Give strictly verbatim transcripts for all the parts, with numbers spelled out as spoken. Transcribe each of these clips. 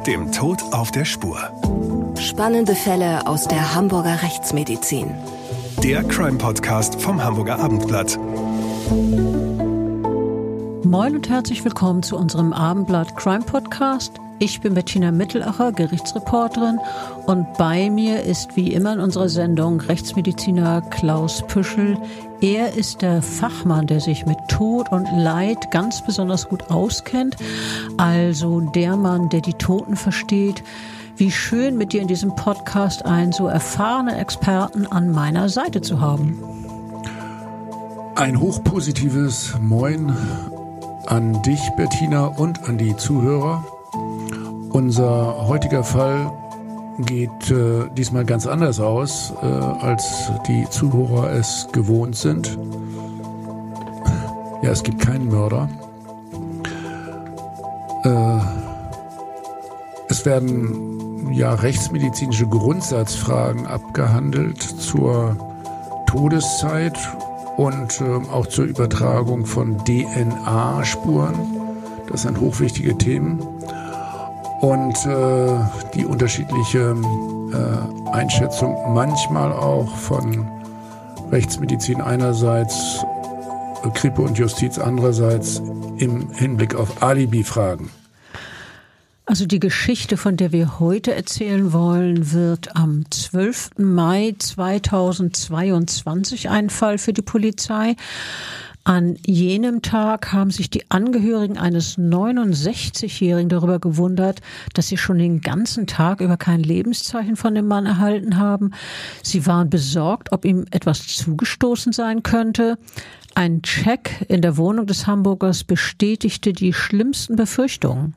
dem Tod auf der Spur. Spannende Fälle aus der Hamburger Rechtsmedizin. Der Crime-Podcast vom Hamburger Abendblatt. Moin und herzlich willkommen zu unserem Abendblatt Crime-Podcast. Ich bin Bettina Mittelacher, Gerichtsreporterin, und bei mir ist wie immer in unserer Sendung Rechtsmediziner Klaus Püschel. Er ist der Fachmann, der sich mit Tod und Leid ganz besonders gut auskennt, also der Mann, der die Toten versteht. Wie schön, mit dir in diesem Podcast einen so erfahrenen Experten an meiner Seite zu haben. Ein hochpositives Moin an dich, Bettina, und an die Zuhörer. Unser heutiger Fall geht äh, diesmal ganz anders aus, äh, als die Zuhörer es gewohnt sind. Ja, es gibt keinen Mörder. Äh, es werden ja rechtsmedizinische Grundsatzfragen abgehandelt zur Todeszeit und äh, auch zur Übertragung von D N A-Spuren. Das sind hochwichtige Themen. Und äh, die unterschiedliche äh, Einschätzung manchmal auch von Rechtsmedizin einerseits, äh, Kripo und Justiz andererseits im Hinblick auf Alibi-Fragen. Also die Geschichte, von der wir heute erzählen wollen, wird am zwölften Mai zweitausendzweiundzwanzig ein Fall für die Polizei. An jenem Tag haben sich die Angehörigen eines neunundsechzigjährigen darüber gewundert, dass sie schon den ganzen Tag über kein Lebenszeichen von dem Mann erhalten haben. Sie waren besorgt, ob ihm etwas zugestoßen sein könnte. Ein Check in der Wohnung des Hamburgers bestätigte die schlimmsten Befürchtungen.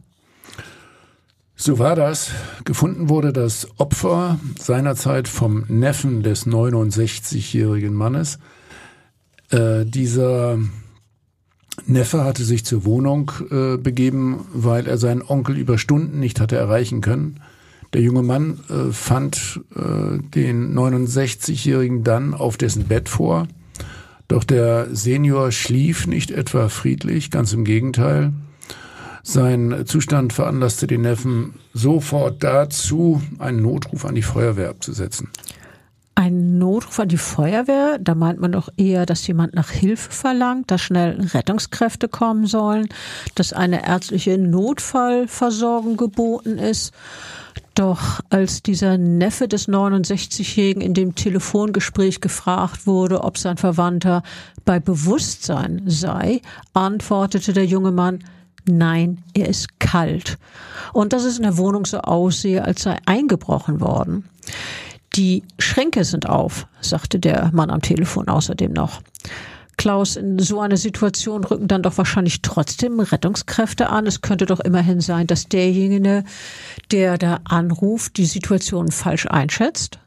So war das. Gefunden wurde das Opfer seinerzeit vom Neffen des neunundsechzigjährigen Mannes. Äh, dieser Neffe hatte sich zur Wohnung äh, begeben, weil er seinen Onkel über Stunden nicht hatte erreichen können. Der junge Mann äh, fand äh, den neunundsechzigjährigen dann auf dessen Bett vor. Doch der Senior schlief nicht etwa friedlich, ganz im Gegenteil. Sein Zustand veranlasste den Neffen sofort dazu, einen Notruf an die Feuerwehr abzusetzen. Ein Notruf an die Feuerwehr, da meint man doch eher, dass jemand nach Hilfe verlangt, dass schnell Rettungskräfte kommen sollen, dass eine ärztliche Notfallversorgung geboten ist. Doch als dieser Neffe des neunundsechzigjährigen in dem Telefongespräch gefragt wurde, ob sein Verwandter bei Bewusstsein sei, antwortete der junge Mann: Nein, er ist kalt. Und dass es in der Wohnung so aussehe, als sei eingebrochen worden. Die Schränke sind auf, sagte der Mann am Telefon außerdem noch. Klaus, in so einer Situation rücken dann doch wahrscheinlich trotzdem Rettungskräfte an. Es könnte doch immerhin sein, dass derjenige, der da anruft, die Situation falsch einschätzt.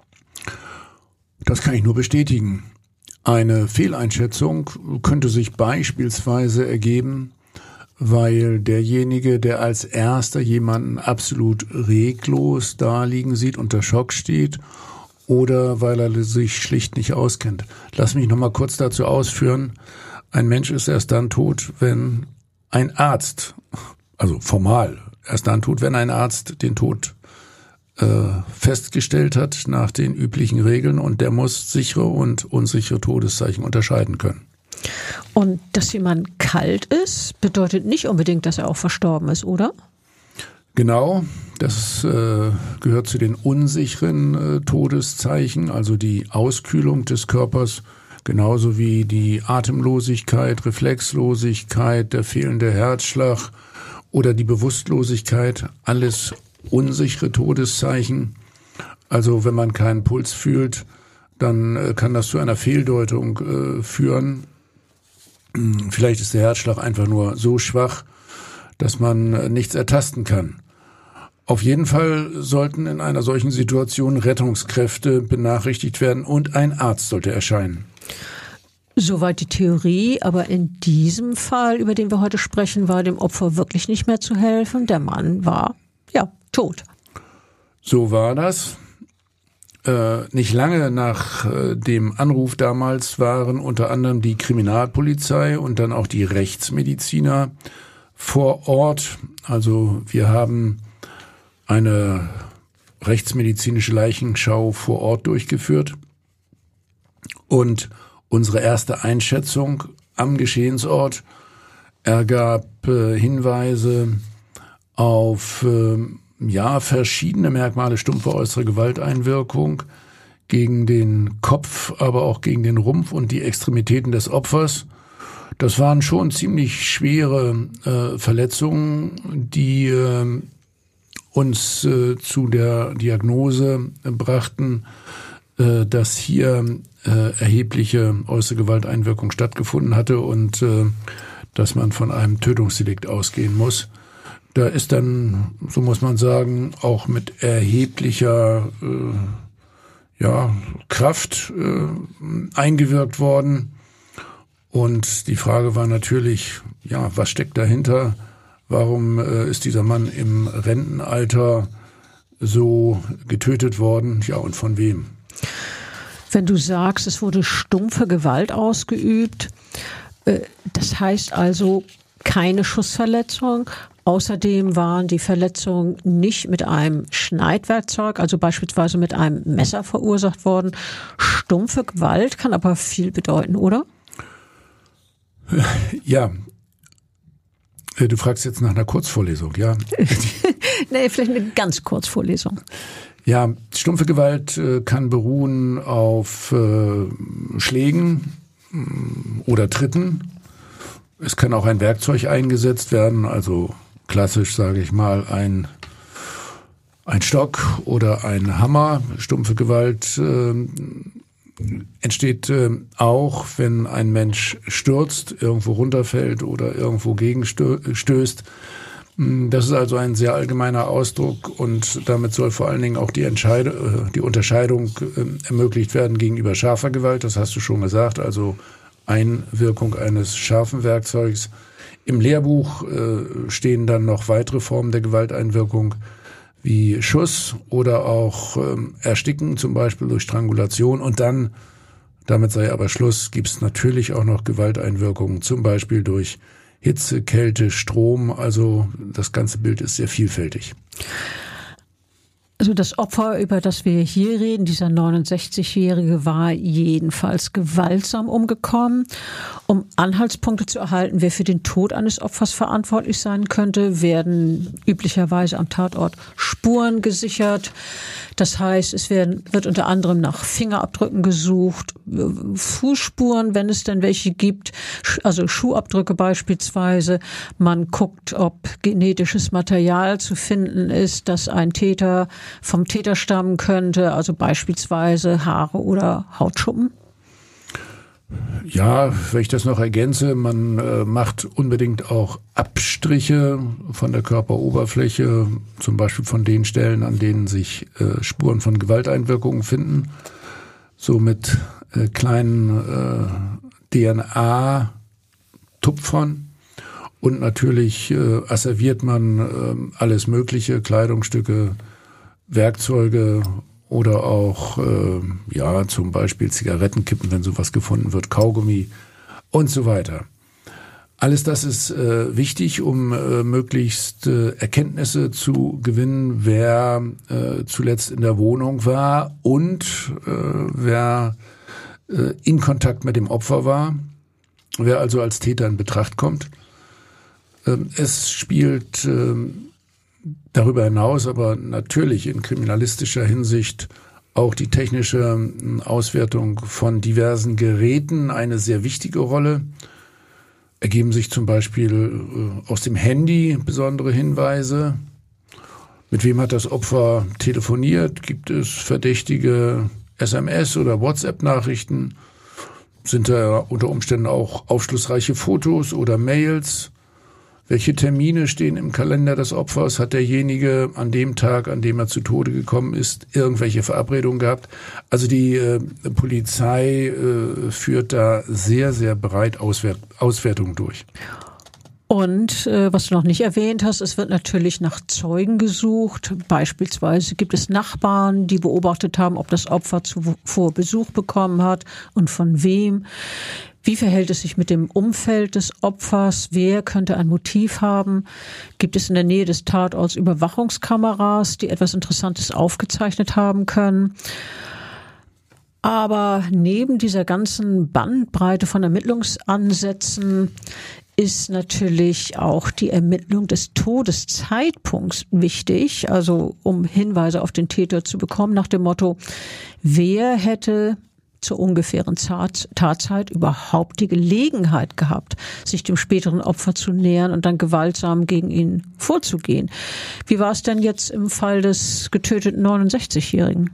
Das kann ich nur bestätigen. Eine Fehleinschätzung könnte sich beispielsweise ergeben, weil derjenige, der als erster jemanden absolut reglos da liegen sieht, unter Schock steht, oder weil er sich schlicht nicht auskennt. Lass mich noch mal kurz dazu ausführen. Ein Mensch ist erst dann tot, wenn ein Arzt, also formal erst dann tot, wenn ein Arzt den Tod äh, festgestellt hat nach den üblichen Regeln, und der muss sichere und unsichere Todeszeichen unterscheiden können. Und dass jemand kalt ist, bedeutet nicht unbedingt, dass er auch verstorben ist, oder? Genau, das äh, gehört zu den unsicheren äh, Todeszeichen, also die Auskühlung des Körpers, genauso wie die Atemlosigkeit, Reflexlosigkeit, der fehlende Herzschlag oder die Bewusstlosigkeit, alles unsichere Todeszeichen. Also wenn man keinen Puls fühlt, dann äh, kann das zu einer Fehldeutung äh, führen. Vielleicht ist der Herzschlag einfach nur so schwach, dass man nichts ertasten kann. Auf jeden Fall sollten in einer solchen Situation Rettungskräfte benachrichtigt werden und ein Arzt sollte erscheinen. Soweit die Theorie, aber in diesem Fall, über den wir heute sprechen, war dem Opfer wirklich nicht mehr zu helfen. Der Mann war, ja, tot. So war das. Äh, nicht lange nach äh, dem Anruf damals waren unter anderem die Kriminalpolizei und dann auch die Rechtsmediziner vor Ort. Also wir haben eine rechtsmedizinische Leichenschau vor Ort durchgeführt. Und unsere erste Einschätzung am Geschehensort ergab äh, Hinweise auf äh, ja verschiedene Merkmale stumpfer äußere Gewalteinwirkung gegen den Kopf, aber auch gegen den Rumpf und die Extremitäten des Opfers. Das waren schon ziemlich schwere äh, Verletzungen, die äh, uns äh, zu der Diagnose äh, brachten, äh, dass hier äh, erhebliche äußere Gewalteinwirkung stattgefunden hatte und äh, dass man von einem Tötungsdelikt ausgehen muss. Da ist dann, so muss man sagen, auch mit erheblicher äh, ja, Kraft äh, eingewirkt worden. Und die Frage war natürlich, ja, was steckt dahinter? Warum äh, ist dieser Mann im Rentenalter so getötet worden? Ja, und von wem? Wenn du sagst, es wurde stumpfe Gewalt ausgeübt, äh, das heißt also keine Schussverletzung. Außerdem waren die Verletzungen nicht mit einem Schneidwerkzeug, also beispielsweise mit einem Messer verursacht worden. Stumpfe Gewalt kann aber viel bedeuten, oder? Ja, du fragst jetzt nach einer Kurzvorlesung, ja? Nee, vielleicht eine ganz Kurzvorlesung. Ja, stumpfe Gewalt äh, kann beruhen auf äh, Schlägen äh, oder Tritten. Es kann auch ein Werkzeug eingesetzt werden, also klassisch, sage ich mal, ein ein Stock oder ein Hammer. Stumpfe Gewalt äh, entsteht äh, auch, wenn ein Mensch stürzt, irgendwo runterfällt oder irgendwo gegenstößt. Das ist also ein sehr allgemeiner Ausdruck und damit soll vor allen Dingen auch die, Entscheid- die Unterscheidung äh, ermöglicht werden gegenüber scharfer Gewalt. Das hast du schon gesagt, also Einwirkung eines scharfen Werkzeugs. Im Lehrbuch äh, stehen dann noch weitere Formen der Gewalteinwirkung wie Schuss oder auch ähm, Ersticken, zum Beispiel durch Strangulation. Und dann, damit sei aber Schluss, gibt es natürlich auch noch Gewalteinwirkungen, zum Beispiel durch Hitze, Kälte, Strom. Also das ganze Bild ist sehr vielfältig. Also das Opfer, über das wir hier reden, dieser neunundsechzigjährige, war jedenfalls gewaltsam umgekommen. Um Anhaltspunkte zu erhalten, wer für den Tod eines Opfers verantwortlich sein könnte, werden üblicherweise am Tatort Spuren gesichert. Das heißt, es werden, wird unter anderem nach Fingerabdrücken gesucht, Fußspuren, wenn es denn welche gibt, also Schuhabdrücke beispielsweise. Man guckt, ob genetisches Material zu finden ist, das ein Täter vom Täter stammen könnte, also beispielsweise Haare oder Hautschuppen. Ja, wenn ich das noch ergänze, man äh, macht unbedingt auch Abstriche von der Körperoberfläche, zum Beispiel von den Stellen, an denen sich äh, Spuren von Gewalteinwirkungen finden, so mit äh, kleinen äh, D N A-Tupfern. Und natürlich äh, asserviert man äh, alles Mögliche, Kleidungsstücke, Werkzeuge oder auch, äh, ja, zum Beispiel Zigarettenkippen, wenn sowas gefunden wird, Kaugummi und so weiter. Alles das ist äh, wichtig, um äh, möglichst äh, Erkenntnisse zu gewinnen, wer äh, zuletzt in der Wohnung war und äh, wer äh, in Kontakt mit dem Opfer war, wer also als Täter in Betracht kommt. Äh, es spielt äh, darüber hinaus aber natürlich in kriminalistischer Hinsicht auch die technische Auswertung von diversen Geräten eine sehr wichtige Rolle. Ergeben sich zum Beispiel aus dem Handy besondere Hinweise. Mit wem hat das Opfer telefoniert? Gibt es verdächtige S M S- oder WhatsApp-Nachrichten? Sind da unter Umständen auch aufschlussreiche Fotos oder Mails? Welche Termine stehen im Kalender des Opfers? Hat derjenige an dem Tag, an dem er zu Tode gekommen ist, irgendwelche Verabredungen gehabt? Also die äh, Polizei äh, führt da sehr, sehr breit Auswert- Auswertungen durch. Und äh, was du noch nicht erwähnt hast, es wird natürlich nach Zeugen gesucht. Beispielsweise gibt es Nachbarn, die beobachtet haben, ob das Opfer zuvor Besuch bekommen hat und von wem. Wie verhält es sich mit dem Umfeld des Opfers? Wer könnte ein Motiv haben? Gibt es in der Nähe des Tatorts Überwachungskameras, die etwas Interessantes aufgezeichnet haben können? Aber neben dieser ganzen Bandbreite von Ermittlungsansätzen ist natürlich auch die Ermittlung des Todeszeitpunkts wichtig, also um Hinweise auf den Täter zu bekommen, nach dem Motto, wer hätte zur ungefähren Tatzeit überhaupt die Gelegenheit gehabt, sich dem späteren Opfer zu nähern und dann gewaltsam gegen ihn vorzugehen. Wie war es denn jetzt im Fall des getöteten neunundsechzigjährigen?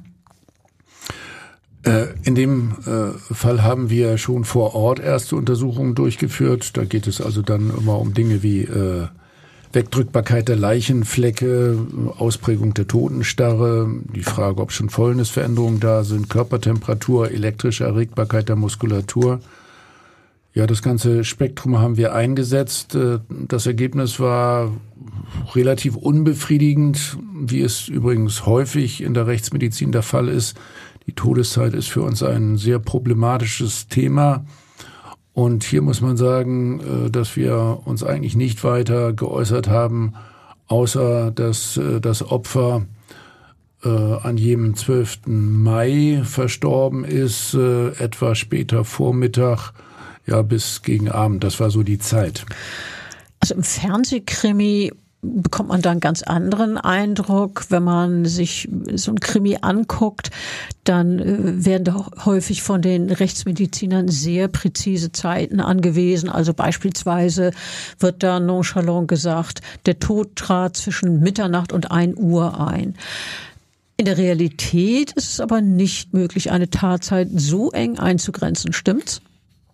In dem Fall haben wir schon vor Ort erste Untersuchungen durchgeführt. Da geht es also dann immer um Dinge wie Wegdrückbarkeit der Leichenflecke, Ausprägung der Totenstarre, die Frage, ob schon Fäulnisveränderungen da sind, Körpertemperatur, elektrische Erregbarkeit der Muskulatur. Ja, das ganze Spektrum haben wir eingesetzt. Das Ergebnis war relativ unbefriedigend, wie es übrigens häufig in der Rechtsmedizin der Fall ist. Die Todeszeit ist für uns ein sehr problematisches Thema. Und hier muss man sagen, dass wir uns eigentlich nicht weiter geäußert haben, außer dass das Opfer an jenem zwölften Mai verstorben ist, etwa später Vormittag, ja, bis gegen Abend. Das war so die Zeit. Also im Fernsehkrimi bekommt man da einen ganz anderen Eindruck. Wenn man sich so ein Krimi anguckt, dann äh, werden da häufig von den Rechtsmedizinern sehr präzise Zeiten angewiesen. Also beispielsweise wird da nonchalant gesagt, der Tod trat zwischen Mitternacht und ein Uhr ein. In der Realität ist es aber nicht möglich, eine Tatzeit so eng einzugrenzen. Stimmt's?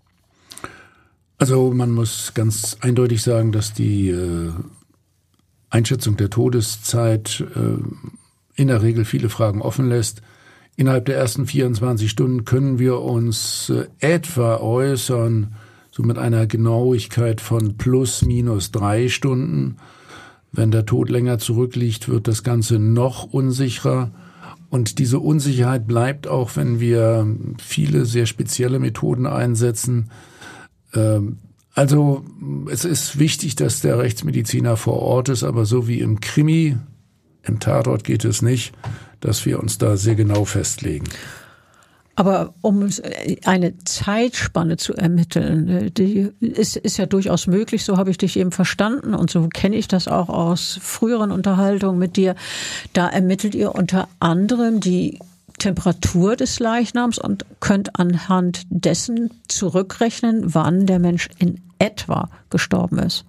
Also man muss ganz eindeutig sagen, dass die äh Einschätzung der Todeszeit äh, in der Regel viele Fragen offen lässt. Innerhalb der ersten vierundzwanzig Stunden können wir uns äh, etwa äußern, so mit einer Genauigkeit von plus minus drei Stunden. Wenn der Tod länger zurückliegt, wird das Ganze noch unsicherer. Und diese Unsicherheit bleibt auch, wenn wir viele sehr spezielle Methoden einsetzen. Ähm, Also es ist wichtig, dass der Rechtsmediziner vor Ort ist, aber so wie im Krimi, im Tatort geht es nicht, dass wir uns da sehr genau festlegen. Aber um eine Zeitspanne zu ermitteln, die ist, ist ja durchaus möglich, so habe ich dich eben verstanden und so kenne ich das auch aus früheren Unterhaltungen mit dir. Da ermittelt ihr unter anderem die Temperatur des Leichnams und könnt anhand dessen zurückrechnen, wann der Mensch in etwa gestorben ist.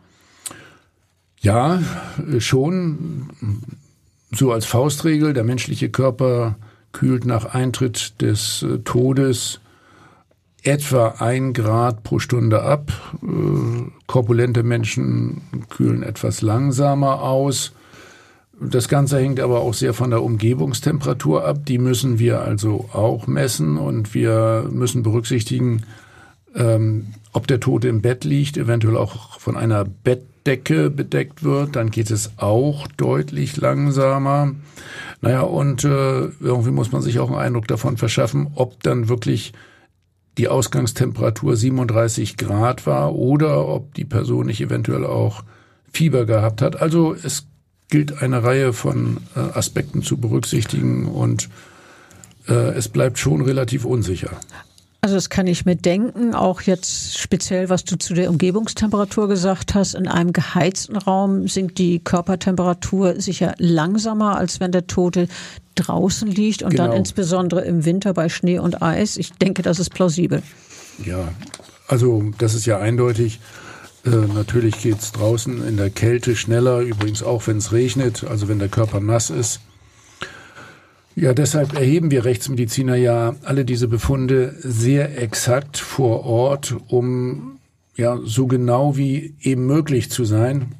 Ja, schon. So als Faustregel, der menschliche Körper kühlt nach Eintritt des Todes etwa ein Grad pro Stunde ab. Korpulente Menschen kühlen etwas langsamer aus. Das Ganze hängt aber auch sehr von der Umgebungstemperatur ab. Die müssen wir also auch messen und wir müssen berücksichtigen, ähm, ob der Tote im Bett liegt, eventuell auch von einer Bettdecke bedeckt wird. Dann geht es auch deutlich langsamer. Naja, und äh, irgendwie muss man sich auch einen Eindruck davon verschaffen, ob dann wirklich die Ausgangstemperatur siebenunddreißig Grad war oder ob die Person nicht eventuell auch Fieber gehabt hat. Also es gilt eine Reihe von äh, Aspekten zu berücksichtigen und äh, es bleibt schon relativ unsicher. Also das kann ich mir denken, auch jetzt speziell, was du zu der Umgebungstemperatur gesagt hast. In einem geheizten Raum sinkt die Körpertemperatur sicher langsamer, als wenn der Tote draußen liegt und genau. Dann insbesondere im Winter bei Schnee und Eis. Ich denke, das ist plausibel. Ja, also das ist ja eindeutig. Äh, natürlich geht's draußen in der Kälte schneller, übrigens auch wenn es regnet, also wenn der Körper nass ist. Ja, deshalb erheben wir Rechtsmediziner ja alle diese Befunde sehr exakt vor Ort, um ja so genau wie eben möglich zu sein.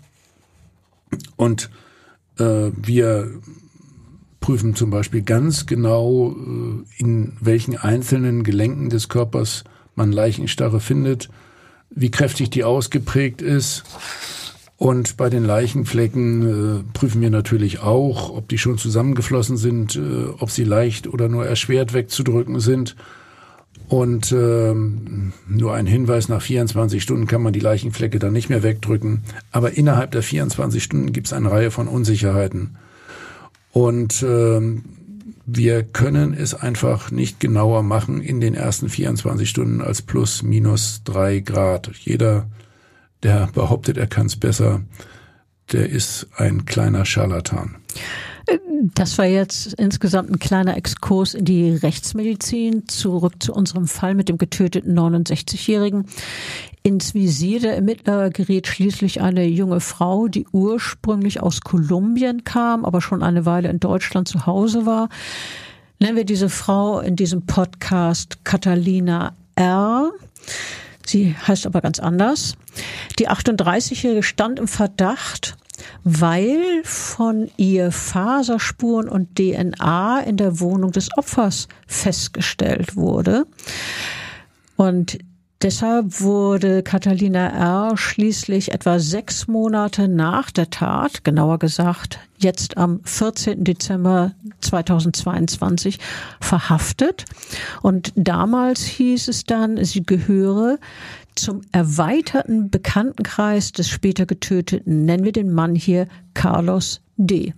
Und äh, wir prüfen zum Beispiel ganz genau, äh, in welchen einzelnen Gelenken des Körpers man Leichenstarre findet, wie kräftig die ausgeprägt ist. Und bei den Leichenflecken äh, prüfen wir natürlich auch, ob die schon zusammengeflossen sind, äh, ob sie leicht oder nur erschwert wegzudrücken sind. Und ähm, nur ein Hinweis, nach vierundzwanzig Stunden kann man die Leichenflecke dann nicht mehr wegdrücken. Aber innerhalb der vierundzwanzig Stunden gibt es eine Reihe von Unsicherheiten. Und ähm, wir können es einfach nicht genauer machen in den ersten vierundzwanzig Stunden als plus minus drei Grad. Jeder, der behauptet, er kann es besser, der ist ein kleiner Scharlatan. Das war jetzt insgesamt ein kleiner Exkurs in die Rechtsmedizin. Zurück zu unserem Fall mit dem getöteten neunundsechzigjährigen. Ins Visier der Ermittler gerät schließlich eine junge Frau, die ursprünglich aus Kolumbien kam, aber schon eine Weile in Deutschland zu Hause war. Nennen wir diese Frau in diesem Podcast Catalina R. Sie heißt aber ganz anders. Die achtunddreißigjährige stand im Verdacht, weil von ihr Faserspuren und D N A in der Wohnung des Opfers festgestellt wurde. Und deshalb wurde Catalina R. schließlich etwa sechs Monate nach der Tat, genauer gesagt jetzt am vierzehnten Dezember zweitausendzweiundzwanzig, verhaftet. Und damals hieß es dann, sie gehöre zum erweiterten Bekanntenkreis des später Getöteten, nennen wir den Mann hier Carlos D.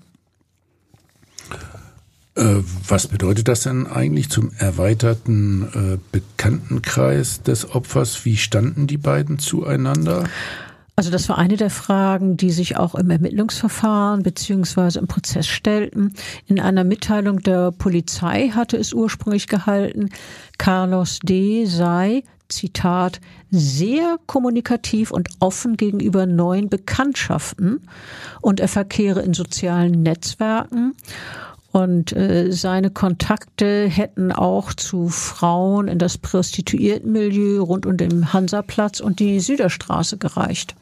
Äh, was bedeutet das denn eigentlich zum erweiterten äh, Bekanntenkreis des Opfers? Wie standen die beiden zueinander? Also das war eine der Fragen, die sich auch im Ermittlungsverfahren beziehungsweise im Prozess stellten. In einer Mitteilung der Polizei hatte es ursprünglich gehalten, Carlos D. sei, Zitat, sehr kommunikativ und offen gegenüber neuen Bekanntschaften und er verkehre in sozialen Netzwerken und äh, seine Kontakte hätten auch zu Frauen in das Prostituiertenmilieu rund um den Hansaplatz und die Süderstraße gereicht.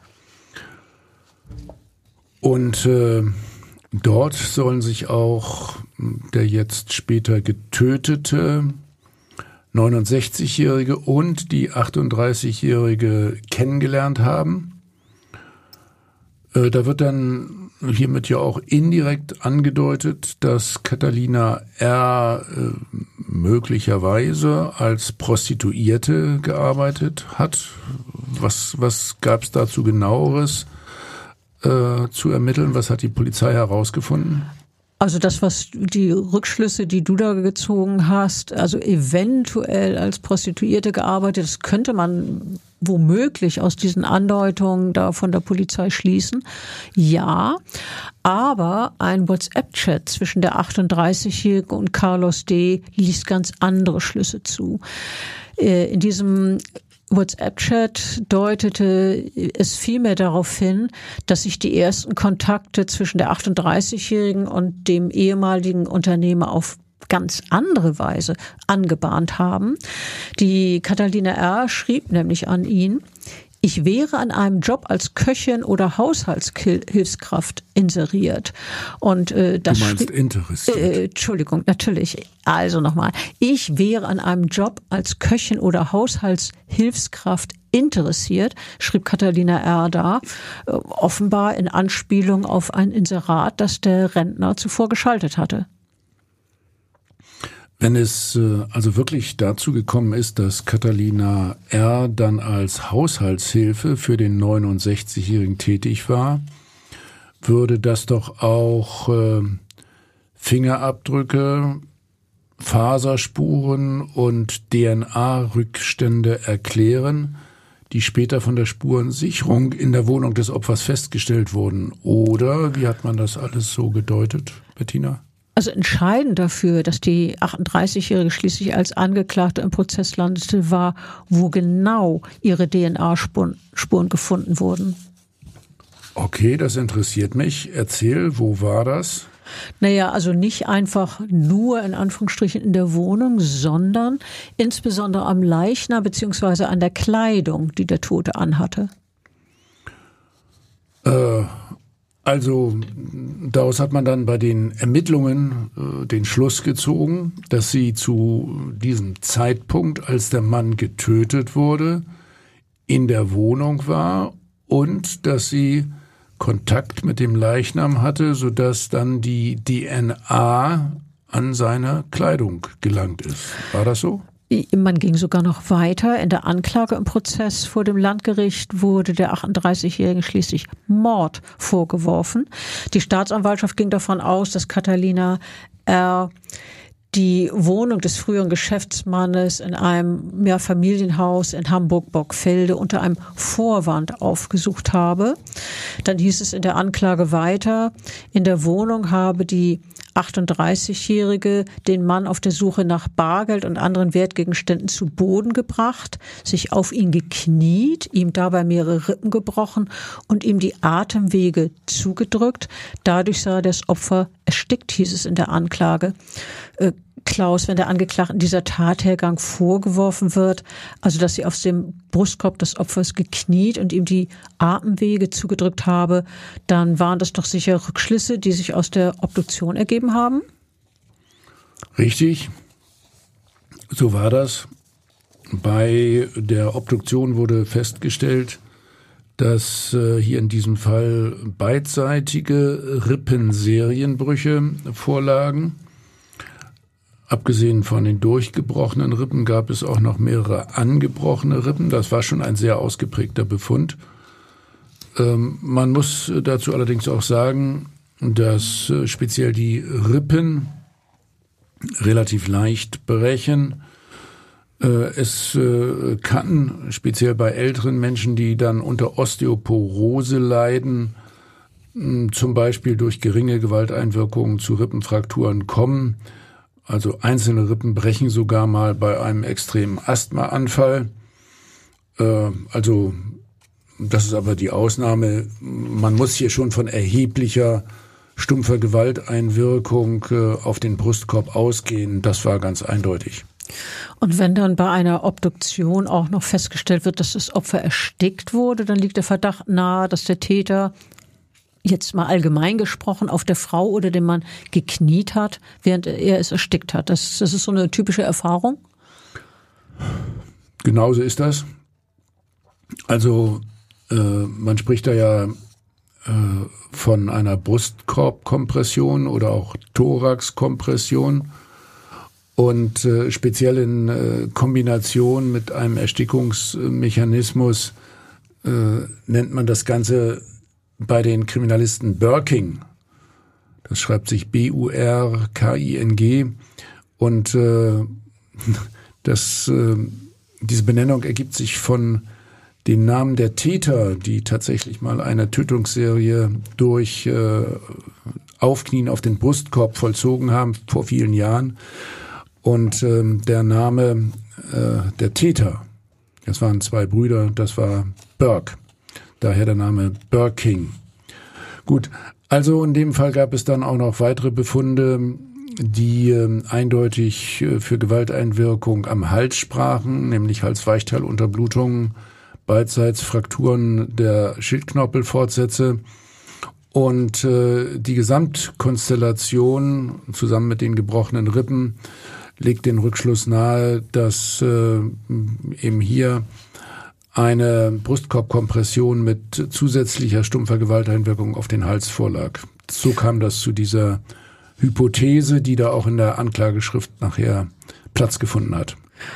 Und äh, dort sollen sich auch der jetzt später getötete neunundsechzigjährige und die achtunddreißigjährige kennengelernt haben. Äh, da wird dann hiermit ja auch indirekt angedeutet, dass Catalina R. Äh, möglicherweise als Prostituierte gearbeitet hat. Was, was gab es dazu Genaueres äh, zu ermitteln? Was hat die Polizei herausgefunden? Also das, was die Rückschlüsse, die du da gezogen hast, also eventuell als Prostituierte gearbeitet, das könnte man womöglich aus diesen Andeutungen da von der Polizei schließen. Ja, aber ein WhatsApp-Chat zwischen der achtunddreißigjährigen und Carlos D. ließ ganz andere Schlüsse zu. In diesem WhatsApp-Chat deutete es vielmehr darauf hin, dass sich die ersten Kontakte zwischen der achtunddreißigjährigen und dem ehemaligen Unternehmer auf ganz andere Weise angebahnt haben. Die Catalina R. schrieb nämlich an ihn: Ich wäre an einem Job als Köchin oder Haushaltshilfskraft inseriert. Und äh, das du meinst schrieb, interessiert? Äh, Entschuldigung, natürlich. Also nochmal. Ich wäre an einem Job als Köchin oder Haushaltshilfskraft interessiert, schrieb Catalina R. da, äh, offenbar in Anspielung auf ein Inserat, das der Rentner zuvor geschaltet hatte. Wenn es äh, also wirklich dazu gekommen ist, dass Catalina R. dann als Haushaltshilfe für den neunundsechzigjährigen tätig war, würde das doch auch äh, Fingerabdrücke, Faserspuren und D N A-Rückstände erklären, die später von der Spurensicherung in der Wohnung des Opfers festgestellt wurden. Oder wie hat man das alles so gedeutet, Bettina? Also entscheidend dafür, dass die achtunddreißigjährige schließlich als Angeklagte im Prozess landete, war, wo genau ihre D N A-Spuren Spuren gefunden wurden. Okay, das interessiert mich. Erzähl, wo war das? Naja, also nicht einfach nur in Anführungsstrichen in der Wohnung, sondern insbesondere am Leichnam beziehungsweise an der Kleidung, die der Tote anhatte. Äh... Also daraus hat man dann bei den Ermittlungen äh, den Schluss gezogen, dass sie zu diesem Zeitpunkt, als der Mann getötet wurde, in der Wohnung war und dass sie Kontakt mit dem Leichnam hatte, sodass dann die D N A an seiner Kleidung gelangt ist. War das so? Man ging sogar noch weiter. In der Anklage im Prozess vor dem Landgericht wurde der achtunddreißigjährigen schließlich Mord vorgeworfen. Die Staatsanwaltschaft ging davon aus, dass Catalina R. die Wohnung des früheren Geschäftsmannes in einem Mehrfamilienhaus in Hamburg-Borgfelde unter einem Vorwand aufgesucht habe. Dann hieß es in der Anklage weiter, in der Wohnung habe die achtunddreißigjährige den Mann auf der Suche nach Bargeld und anderen Wertgegenständen zu Boden gebracht, sich auf ihn gekniet, ihm dabei mehrere Rippen gebrochen und ihm die Atemwege zugedrückt. Dadurch sei das Opfer erstickt, hieß es in der Anklage. Äh, Klaus, wenn der Angeklagten dieser Tathergang vorgeworfen wird, also dass sie auf dem Brustkorb des Opfers gekniet und ihm die Atemwege zugedrückt habe, dann waren das doch sicher Rückschlüsse, die sich aus der Obduktion ergeben haben? Richtig, so war das. Bei der Obduktion wurde festgestellt, dass äh, hier in diesem Fall beidseitige Rippenserienbrüche vorlagen. Abgesehen von den durchgebrochenen Rippen gab es auch noch mehrere angebrochene Rippen. Das war schon ein sehr ausgeprägter Befund. Ähm, man muss dazu allerdings auch sagen, dass äh, speziell die Rippen relativ leicht brechen. Äh, es äh, kann speziell bei älteren Menschen, die dann unter Osteoporose leiden, mh, zum Beispiel durch geringe Gewalteinwirkungen zu Rippenfrakturen kommen. Also einzelne Rippen brechen sogar mal bei einem extremen Asthmaanfall. Äh, also das ist aber die Ausnahme. Man muss hier schon von erheblicher stumpfer Gewalteinwirkung äh, auf den Brustkorb ausgehen. Das war ganz eindeutig. Und wenn dann bei einer Obduktion auch noch festgestellt wird, dass das Opfer erstickt wurde, dann liegt der Verdacht nahe, dass der Täter, jetzt mal allgemein gesprochen, auf der Frau oder den Mann gekniet hat, während er es erstickt hat. Das, das ist so eine typische Erfahrung? Genauso ist das. Also äh, man spricht da ja äh, von einer Brustkorbkompression oder auch Thoraxkompression. Und äh, speziell in äh, Kombination mit einem Erstickungsmechanismus äh, nennt man das Ganze bei den Kriminalisten Burking. Das schreibt sich B U R K I N G. Und äh, das, äh, diese Benennung ergibt sich von den Namen der Täter, die tatsächlich mal eine Tötungsserie durch äh, Aufknien auf den Brustkorb vollzogen haben vor vielen Jahren. Und äh, der Name äh, der Täter, das waren zwei Brüder, das war Burke. Daher der Name Burking. Gut, also in dem Fall gab es dann auch noch weitere Befunde, die äh, eindeutig äh, für Gewalteinwirkung am Hals sprachen, nämlich Hals-Weichteilunterblutungen, beidseits Frakturen der Schildknorpelfortsätze. Und äh, die Gesamtkonstellation zusammen mit den gebrochenen Rippen legt den Rückschluss nahe, dass äh, eben hier eine Brustkorbkompression mit zusätzlicher stumpfer Gewalteinwirkung auf den Hals vorlag. So kam das zu dieser Hypothese, die da auch in der Anklageschrift nachher Platz gefunden hat.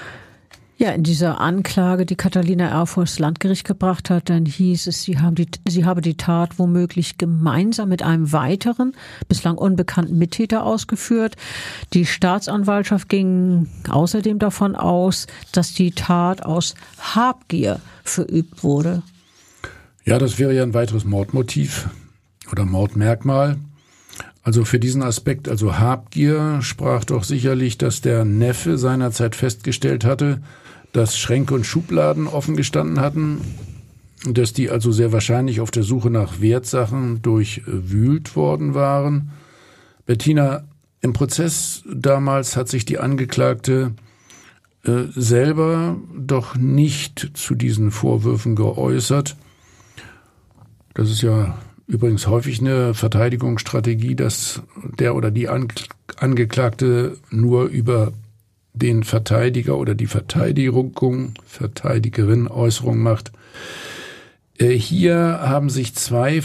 Ja, in dieser Anklage, die Catalina R. vor das Landgericht gebracht hat, dann hieß es, sie, haben die, sie habe die Tat womöglich gemeinsam mit einem weiteren, bislang unbekannten Mittäter ausgeführt. Die Staatsanwaltschaft ging außerdem davon aus, dass die Tat aus Habgier verübt wurde. Ja, das wäre ja ein weiteres Mordmotiv oder Mordmerkmal. Also für diesen Aspekt, also Habgier, sprach doch sicherlich, dass der Neffe seinerzeit festgestellt hatte, dass Schränke und Schubladen offen gestanden hatten, dass die also sehr wahrscheinlich auf der Suche nach Wertsachen durchwühlt worden waren. Bettina, im Prozess damals hat sich die Angeklagte äh, selber doch nicht zu diesen Vorwürfen geäußert. Das ist ja übrigens häufig eine Verteidigungsstrategie, dass der oder die Angeklagte nur über den Verteidiger oder die Verteidigung, Verteidigerin Äußerung macht. Hier haben sich zwei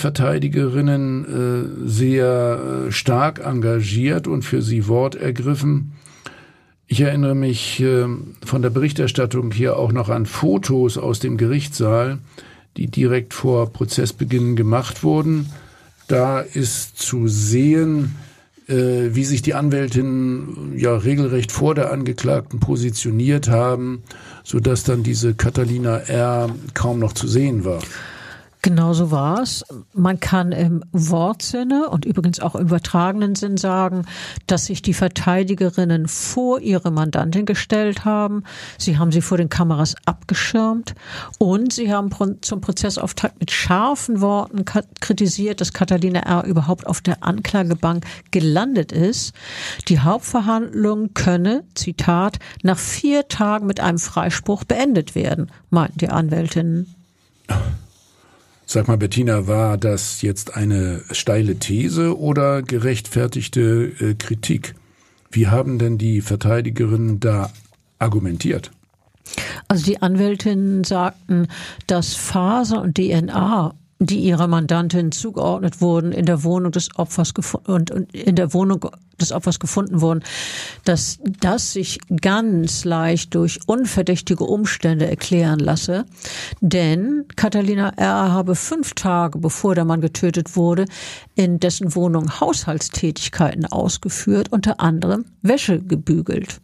Verteidigerinnen sehr stark engagiert und für sie Wort ergriffen. Ich erinnere mich äh, von der Berichterstattung hier auch noch an Fotos aus dem Gerichtssaal, die direkt vor Prozessbeginn gemacht wurden. Da ist zu sehen, äh, wie sich die Anwältinnen ja regelrecht vor der Angeklagten positioniert haben, sodass dann diese Catalina R. kaum noch zu sehen war. Genau so war es. Man kann im Wortsinne und übrigens auch im übertragenen Sinn sagen, dass sich die Verteidigerinnen vor ihre Mandantin gestellt haben. Sie haben sie vor den Kameras abgeschirmt und sie haben zum Prozessauftakt mit scharfen Worten kritisiert, dass Catalina R. überhaupt auf der Anklagebank gelandet ist. Die Hauptverhandlung könne, Zitat, nach vier Tagen mit einem Freispruch beendet werden, meinten die Anwältinnen. Sag mal, Bettina, war das jetzt eine steile These oder gerechtfertigte äh, Kritik? Wie haben denn die Verteidigerinnen da argumentiert? Also die Anwältinnen sagten, dass Faser und D N A, die ihrer Mandantin zugeordnet wurden, in der Wohnung des Opfers gefunden und, und in der Wohnung des Opfers gefunden wurden, dass das sich ganz leicht durch unverdächtige Umstände erklären lasse. Denn Catalina R. habe fünf Tage bevor der Mann getötet wurde, in dessen Wohnung Haushaltstätigkeiten ausgeführt, unter anderem Wäsche gebügelt.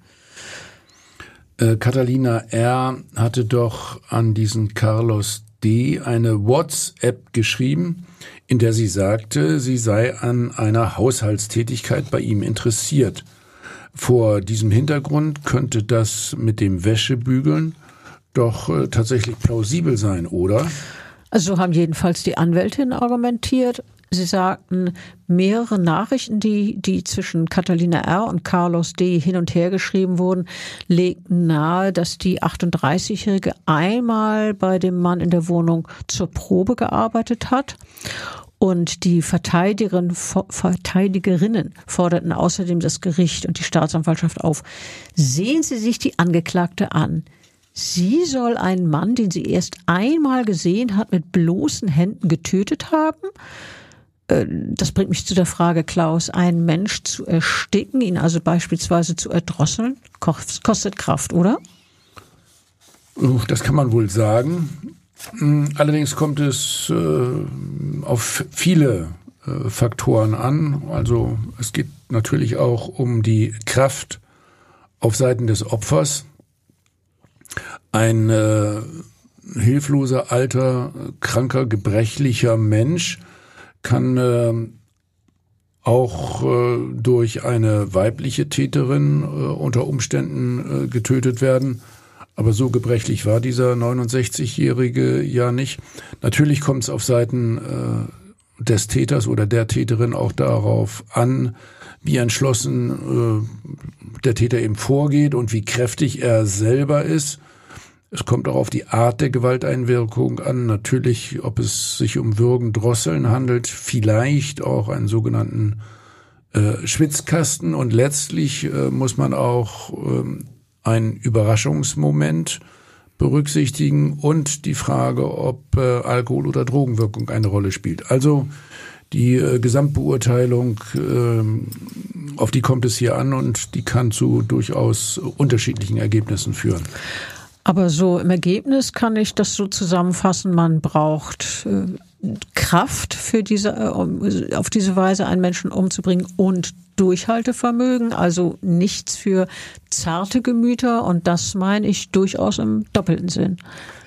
Äh, Catalina R. hatte doch an diesen Carlos D. eine WhatsApp geschrieben, in der sie sagte, sie sei an einer Haushaltstätigkeit bei ihm interessiert. Vor diesem Hintergrund könnte das mit dem Wäschebügeln doch äh, tatsächlich plausibel sein, oder? Also haben jedenfalls die Anwältinnen argumentiert. Sie sagten, mehrere Nachrichten, die, die zwischen Catalina R. und Carlos D. hin und her geschrieben wurden, legten nahe, dass die achtunddreißigjährige einmal bei dem Mann in der Wohnung zur Probe gearbeitet hat. Und die Verteidigerin, Verteidigerinnen forderten außerdem das Gericht und die Staatsanwaltschaft auf: Sehen Sie sich die Angeklagte an. Sie soll einen Mann, den sie erst einmal gesehen hat, mit bloßen Händen getötet haben? Das bringt mich zu der Frage, Klaus, einen Mensch zu ersticken, ihn also beispielsweise zu erdrosseln, kostet Kraft, oder? Das kann man wohl sagen. Allerdings kommt es äh, auf viele äh, Faktoren an. Also es geht natürlich auch um die Kraft auf Seiten des Opfers. Ein äh, hilfloser, alter, kranker, gebrechlicher Mensch kann äh, auch äh, durch eine weibliche Täterin äh, unter Umständen äh, getötet werden. Aber so gebrechlich war dieser neunundsechzigjährige ja nicht. Natürlich kommt es auf Seiten äh, des Täters oder der Täterin auch darauf an, wie entschlossen äh, der Täter eben vorgeht und wie kräftig er selber ist. Es kommt auch auf die Art der Gewalteinwirkung an. Natürlich, ob es sich um Würgen, Drosseln handelt, vielleicht auch einen sogenannten äh, Schwitzkasten. Und letztlich äh, muss man auch äh, einen Überraschungsmoment berücksichtigen und die Frage, ob äh, Alkohol- oder Drogenwirkung eine Rolle spielt. Also die äh, Gesamtbeurteilung, äh, auf die kommt es hier an und die kann zu durchaus unterschiedlichen Ergebnissen führen. Aber so im Ergebnis kann ich das so zusammenfassen, man braucht äh, Kraft für diese, äh, um auf diese Weise einen Menschen umzubringen und Durchhaltevermögen, also nichts für zarte Gemüter, und das meine ich durchaus im doppelten Sinn.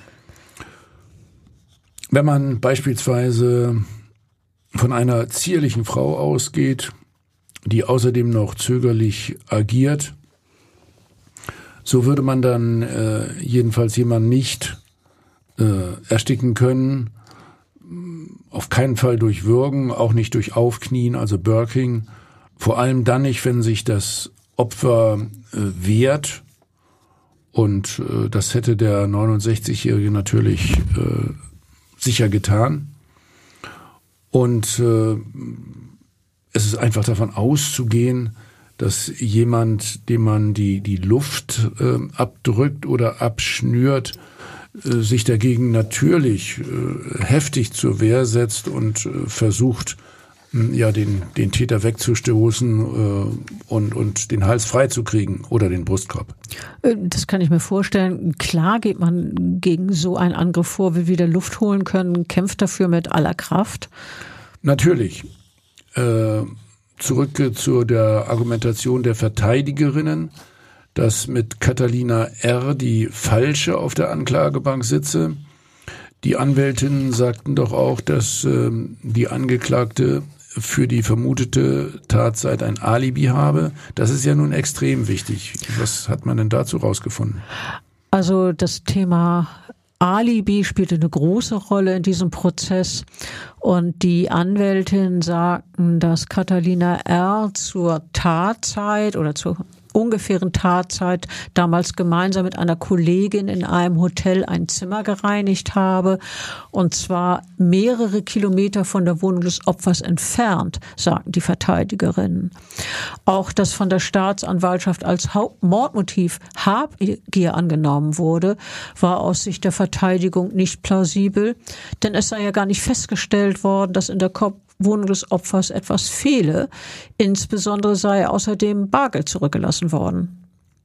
Wenn man beispielsweise von einer zierlichen Frau ausgeht, die außerdem noch zögerlich agiert, so würde man dann äh, jedenfalls jemanden nicht äh, ersticken können, auf keinen Fall durch Würgen, auch nicht durch Aufknien, also Burking, vor allem dann nicht, wenn sich das Opfer äh, wehrt, und äh, das hätte der neunundsechzigjährige natürlich äh, sicher getan. Und äh, es ist einfach davon auszugehen, dass jemand, dem man die, die Luft äh, abdrückt oder abschnürt, äh, sich dagegen natürlich äh, heftig zur Wehr setzt und äh, versucht, ja, den, den Täter wegzustoßen äh, und, und den Hals freizukriegen oder den Brustkorb. Das kann ich mir vorstellen. Klar geht man gegen so einen Angriff vor, will wieder Luft holen können, kämpft dafür mit aller Kraft. Natürlich. Äh, zurück zu der Argumentation der Verteidigerinnen, dass mit Catalina R. die Falsche auf der Anklagebank sitze. Die Anwältinnen sagten doch auch, dass äh, die Angeklagte für die vermutete Tatzeit ein Alibi habe. Das ist ja nun extrem wichtig. Was hat man denn dazu rausgefunden? Also das Thema Alibi spielte eine große Rolle in diesem Prozess und die Anwältinnen sagten, dass Catalina R. zur Tatzeit oder zur ungefähren Tatzeit damals gemeinsam mit einer Kollegin in einem Hotel ein Zimmer gereinigt habe, und zwar mehrere Kilometer von der Wohnung des Opfers entfernt, sagten die Verteidigerinnen. Auch das von der Staatsanwaltschaft als Hauptmordmotiv Habgier angenommen wurde, war aus Sicht der Verteidigung nicht plausibel, denn es sei ja gar nicht festgestellt worden, dass in der Wohnung des Opfers etwas fehle. Insbesondere sei außerdem Bargeld zurückgelassen worden.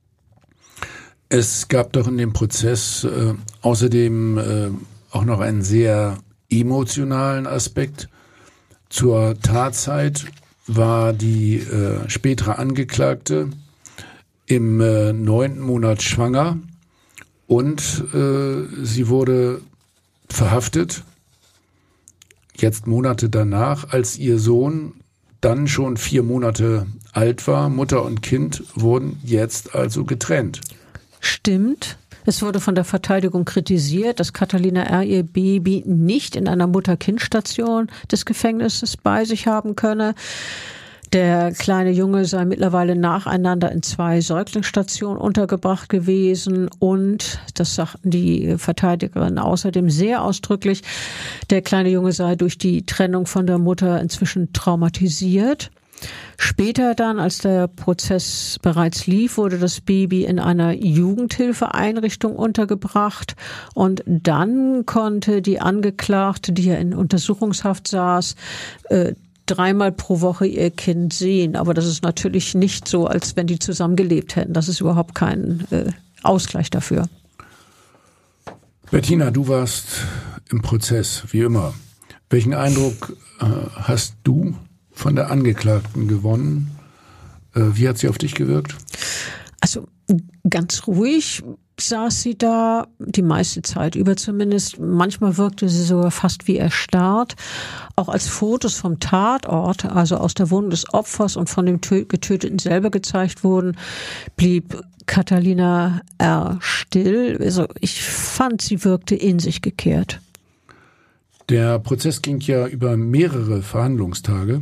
Es gab doch in dem Prozess äh, außerdem äh, auch noch einen sehr emotionalen Aspekt. Zur Tatzeit war die äh, spätere Angeklagte im äh, neunten Monat schwanger und äh, sie wurde verhaftet. Jetzt Monate danach, als ihr Sohn dann schon vier Monate alt war, Mutter und Kind wurden jetzt also getrennt. Stimmt. Es wurde von der Verteidigung kritisiert, dass Catalina R. ihr Baby nicht in einer Mutter-Kind-Station des Gefängnisses bei sich haben könne. Der kleine Junge sei mittlerweile nacheinander in zwei Säuglingsstationen untergebracht gewesen und, das sagten die Verteidigerinnen außerdem sehr ausdrücklich, der kleine Junge sei durch die Trennung von der Mutter inzwischen traumatisiert. Später dann, als der Prozess bereits lief, wurde das Baby in einer Jugendhilfeeinrichtung untergebracht und dann konnte die Angeklagte, die ja in Untersuchungshaft saß, äh, dreimal pro Woche ihr Kind sehen. Aber das ist natürlich nicht so, als wenn die zusammen gelebt hätten. Das ist überhaupt kein äh, Ausgleich dafür. Bettina, du warst im Prozess, wie immer. Welchen Eindruck äh, hast du von der Angeklagten gewonnen? Äh, wie hat sie auf dich gewirkt? Also ganz ruhig saß sie da, die meiste Zeit über zumindest. Manchmal wirkte sie sogar fast wie erstarrt. Auch als Fotos vom Tatort, also aus der Wohnung des Opfers und von dem Getöteten selber gezeigt wurden, blieb Catalina R. still. Also ich fand, sie wirkte in sich gekehrt. Der Prozess ging ja über mehrere Verhandlungstage.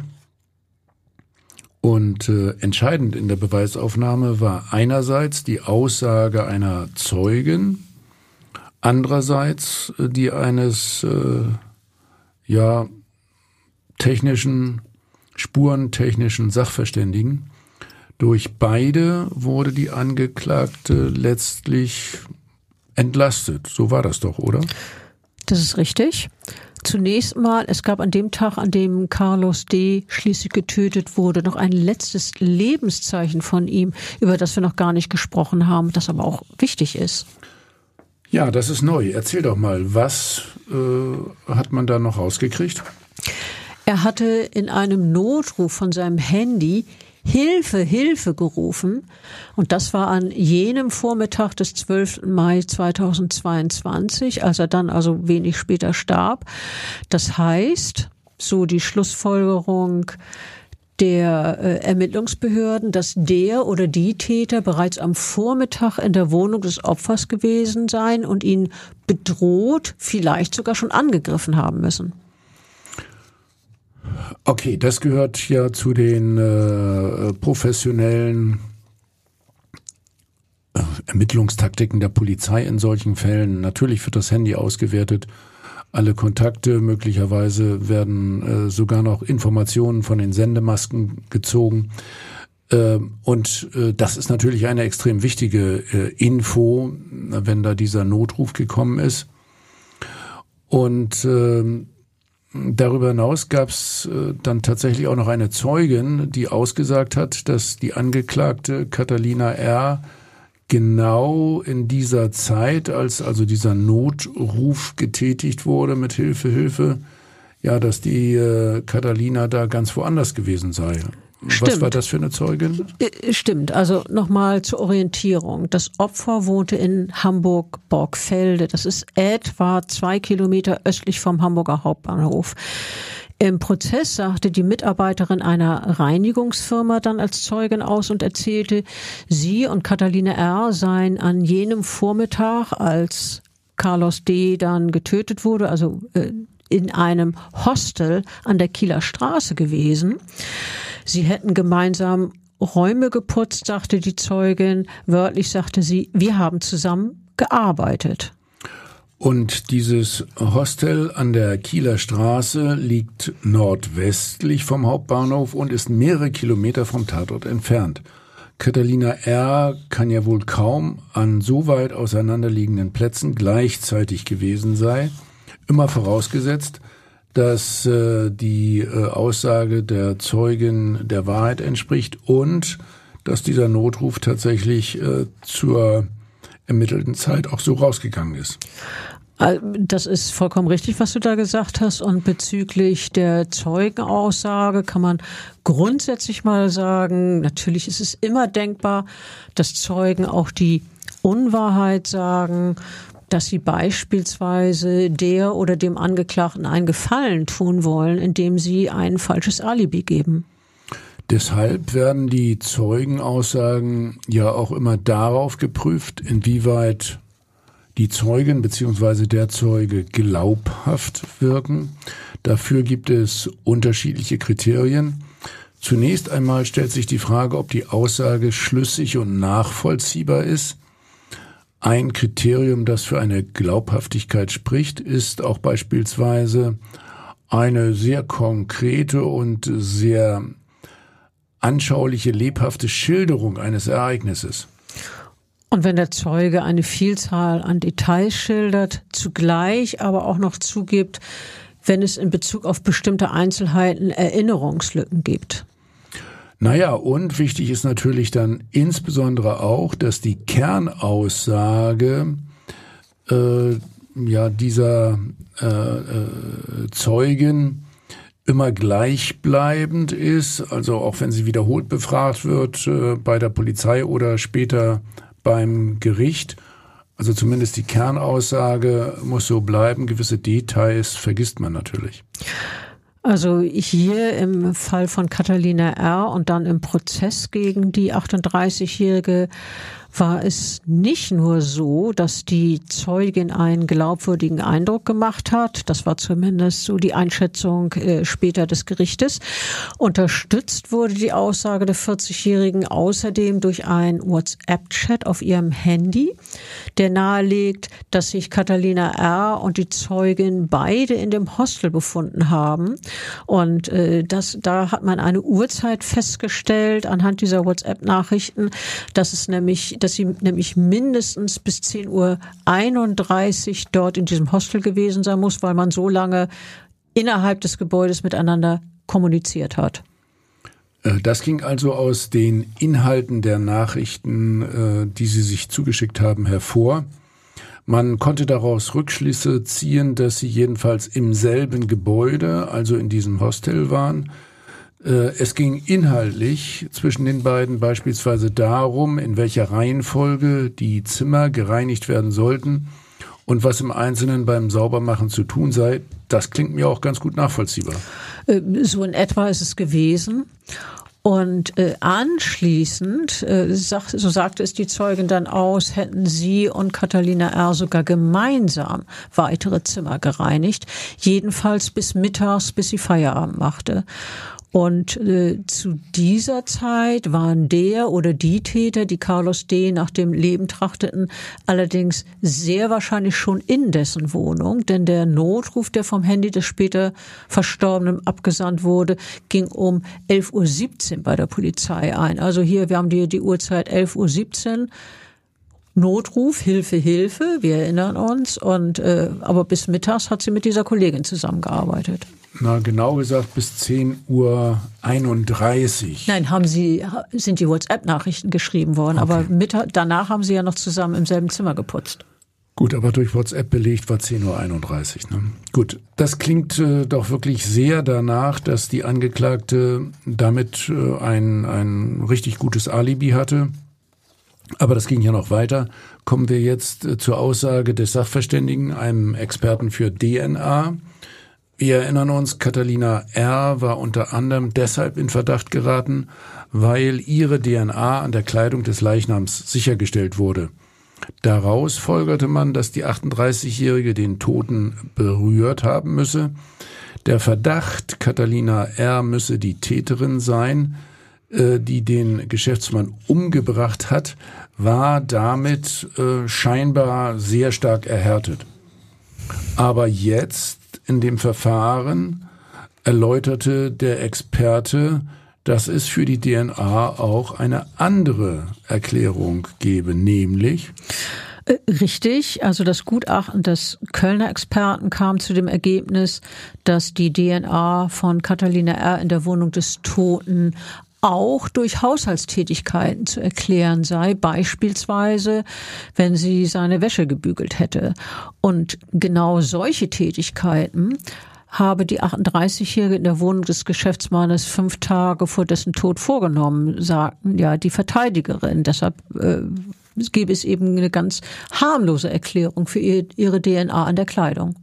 Und äh, entscheidend in der Beweisaufnahme war einerseits die Aussage einer Zeugin, andererseits äh, die eines äh, ja technischen, spurentechnischen Sachverständigen. Durch beide wurde die Angeklagte letztlich entlastet. So war das doch, oder? Das ist richtig. Zunächst mal, es gab an dem Tag, an dem Carlos D. schließlich getötet wurde, noch ein letztes Lebenszeichen von ihm, über das wir noch gar nicht gesprochen haben, das aber auch wichtig ist. Ja, das ist neu. Erzähl doch mal, was äh, hat man da noch rausgekriegt? Er hatte in einem Notruf von seinem Handy Hilfe, Hilfe gerufen. Und das war an jenem Vormittag des zwölften Mai zweitausendzweiundzwanzig, als er dann also wenig später starb. Das heißt, so die Schlussfolgerung der äh, Ermittlungsbehörden, dass der oder die Täter bereits am Vormittag in der Wohnung des Opfers gewesen seien und ihn bedroht, vielleicht sogar schon angegriffen haben müssen. Okay, das gehört ja zu den äh, professionellen äh, Ermittlungstaktiken der Polizei in solchen Fällen. Natürlich wird das Handy ausgewertet, alle Kontakte, möglicherweise werden äh, sogar noch Informationen von den Sendemasken gezogen. Äh, und äh, das ist natürlich eine extrem wichtige äh, Info, wenn da dieser Notruf gekommen ist. Und äh, darüber hinaus gab es äh, dann tatsächlich auch noch eine Zeugin, die ausgesagt hat, dass die Angeklagte Catalina R. genau in dieser Zeit, als also dieser Notruf getätigt wurde mit Hilfe, Hilfe, ja, dass die äh, Catalina da ganz woanders gewesen sei. Stimmt. Was war das für eine Zeugin? Stimmt, also nochmal zur Orientierung. Das Opfer wohnte in Hamburg-Borgfelde. Das ist etwa zwei Kilometer östlich vom Hamburger Hauptbahnhof. Im Prozess sagte die Mitarbeiterin einer Reinigungsfirma dann als Zeugin aus und erzählte, sie und Catalina R. seien an jenem Vormittag, als Carlos D. dann getötet wurde, also äh, in einem Hostel an der Kieler Straße gewesen. Sie hätten gemeinsam Räume geputzt, sagte die Zeugin. Wörtlich sagte sie, wir haben zusammen gearbeitet. Und dieses Hostel an der Kieler Straße liegt nordwestlich vom Hauptbahnhof und ist mehrere Kilometer vom Tatort entfernt. Catalina R. kann ja wohl kaum an so weit auseinanderliegenden Plätzen gleichzeitig gewesen sein, immer vorausgesetzt, dass äh, die äh, Aussage der Zeugin der Wahrheit entspricht und dass dieser Notruf tatsächlich äh, zur ermittelten Zeit auch so rausgegangen ist. Das ist vollkommen richtig, was du da gesagt hast. Und bezüglich der Zeugenaussage kann man grundsätzlich mal sagen, natürlich ist es immer denkbar, dass Zeugen auch die Unwahrheit sagen, dass sie beispielsweise der oder dem Angeklagten einen Gefallen tun wollen, indem sie ein falsches Alibi geben. Deshalb werden die Zeugenaussagen ja auch immer darauf geprüft, inwieweit die Zeugin bzw. der Zeuge glaubhaft wirken. Dafür gibt es unterschiedliche Kriterien. Zunächst einmal stellt sich die Frage, ob die Aussage schlüssig und nachvollziehbar ist. Ein Kriterium, das für eine Glaubhaftigkeit spricht, ist auch beispielsweise eine sehr konkrete und sehr anschauliche, lebhafte Schilderung eines Ereignisses. Und wenn der Zeuge eine Vielzahl an Details schildert, zugleich aber auch noch zugibt, wenn es in Bezug auf bestimmte Einzelheiten Erinnerungslücken gibt. Naja, und wichtig ist natürlich dann insbesondere auch, dass die Kernaussage äh, ja dieser äh, äh, Zeugin immer gleichbleibend ist, also auch wenn sie wiederholt befragt wird äh, bei der Polizei oder später beim Gericht. Also zumindest die Kernaussage muss so bleiben. Gewisse Details vergisst man natürlich. Also hier im Fall von Catalina R. und dann im Prozess gegen die achtunddreißigjährige war es nicht nur so, dass die Zeugin einen glaubwürdigen Eindruck gemacht hat, das war zumindest so die Einschätzung äh, später des Gerichtes. Unterstützt wurde die Aussage der vierzigjährigen außerdem durch einen WhatsApp-Chat auf ihrem Handy, der nahelegt, dass sich Catalina R. und die Zeugin beide in dem Hostel befunden haben. Und äh, das, da hat man eine Uhrzeit festgestellt anhand dieser WhatsApp-Nachrichten, dass es nämlich dass sie nämlich mindestens bis zehn Uhr einunddreißig dort in diesem Hostel gewesen sein muss, weil man so lange innerhalb des Gebäudes miteinander kommuniziert hat. Das ging also aus den Inhalten der Nachrichten, die Sie sich zugeschickt haben, hervor. Man konnte daraus Rückschlüsse ziehen, dass Sie jedenfalls im selben Gebäude, also in diesem Hostel waren. Es ging inhaltlich zwischen den beiden beispielsweise darum, in welcher Reihenfolge die Zimmer gereinigt werden sollten und was im Einzelnen beim Saubermachen zu tun sei. Das klingt mir auch ganz gut nachvollziehbar. So in etwa ist es gewesen. Und äh, anschließend, äh, sag, so sagte es die Zeugin dann aus, hätten sie und Catalina R. sogar gemeinsam weitere Zimmer gereinigt. Jedenfalls bis mittags, bis sie Feierabend machte. Und äh, zu dieser Zeit waren der oder die Täter, die Carlos D. nach dem Leben trachteten, allerdings sehr wahrscheinlich schon in dessen Wohnung, denn der Notruf, der vom Handy des später Verstorbenen abgesandt wurde, ging um elf Uhr siebzehn bei der Polizei ein. Also hier, wir haben die, die Uhrzeit elf Uhr siebzehn. Notruf, Hilfe, Hilfe, wir erinnern uns. Und äh, aber bis mittags hat sie mit dieser Kollegin zusammengearbeitet. Na, genau gesagt bis zehn Uhr einunddreißig. Nein, haben sie, sind die WhatsApp-Nachrichten geschrieben worden, okay. Aber Mittag, danach haben sie ja noch zusammen im selben Zimmer geputzt. Gut, aber durch WhatsApp belegt war zehn Uhr einunddreißig. Ne? Gut, das klingt äh, doch wirklich sehr danach, dass die Angeklagte damit äh, ein, ein richtig gutes Alibi hatte. Aber das ging ja noch weiter. Kommen wir jetzt äh, zur Aussage des Sachverständigen, einem Experten für D N A. Wir erinnern uns, Catalina R. war unter anderem deshalb in Verdacht geraten, weil ihre D N A an der Kleidung des Leichnams sichergestellt wurde. Daraus folgerte man, dass die achtunddreißigjährige den Toten berührt haben müsse. Der Verdacht, Catalina R. müsse die Täterin sein, äh, die den Geschäftsmann umgebracht hat, war damit äh, scheinbar sehr stark erhärtet. Aber jetzt in dem Verfahren erläuterte der Experte, dass es für die D N A auch eine andere Erklärung gebe, nämlich? Richtig, also das Gutachten des Kölner Experten kam zu dem Ergebnis, dass die D N A von Catalina R. in der Wohnung des Toten auch durch Haushaltstätigkeiten zu erklären sei, beispielsweise, wenn sie seine Wäsche gebügelt hätte. Und genau solche Tätigkeiten habe die achtunddreißigjährige in der Wohnung des Geschäftsmannes fünf Tage vor dessen Tod vorgenommen, sagten ja die Verteidigerin. Deshalb äh, gäbe es eben eine ganz harmlose Erklärung für ihr, ihre D N A an der Kleidung.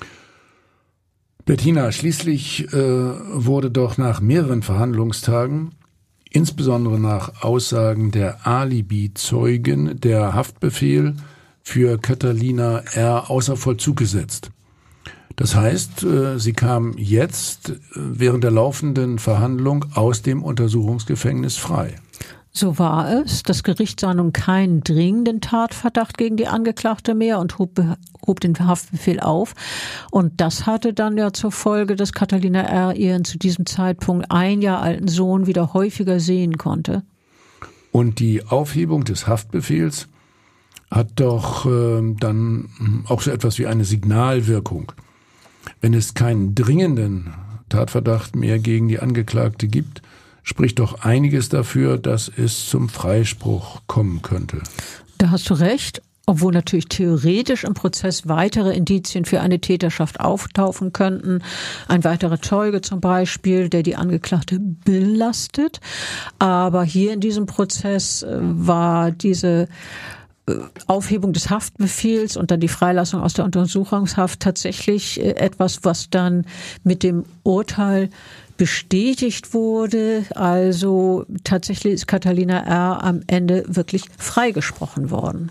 Bettina, schließlich äh, wurde doch nach mehreren Verhandlungstagen, insbesondere nach Aussagen der Alibi-Zeugen, der Haftbefehl für Catalina R. außer Vollzug gesetzt. Das heißt, sie kam jetzt während der laufenden Verhandlung aus dem Untersuchungsgefängnis frei. So war es. Das Gericht sah nun keinen dringenden Tatverdacht gegen die Angeklagte mehr und hob, hob den Haftbefehl auf. Und das hatte dann ja zur Folge, dass Catalina R. ihren zu diesem Zeitpunkt ein Jahr alten Sohn wieder häufiger sehen konnte. Und die Aufhebung des Haftbefehls hat doch äh, dann auch so etwas wie eine Signalwirkung. Wenn es keinen dringenden Tatverdacht mehr gegen die Angeklagte gibt, spricht doch einiges dafür, dass es zum Freispruch kommen könnte. Da hast du recht, obwohl natürlich theoretisch im Prozess weitere Indizien für eine Täterschaft auftauchen könnten. Ein weiterer Zeuge zum Beispiel, der die Angeklagte belastet. Aber hier in diesem Prozess war diese Aufhebung des Haftbefehls und dann die Freilassung aus der Untersuchungshaft tatsächlich etwas, was dann mit dem Urteil bestätigt wurde. Also tatsächlich ist Catalina R. am Ende wirklich freigesprochen worden.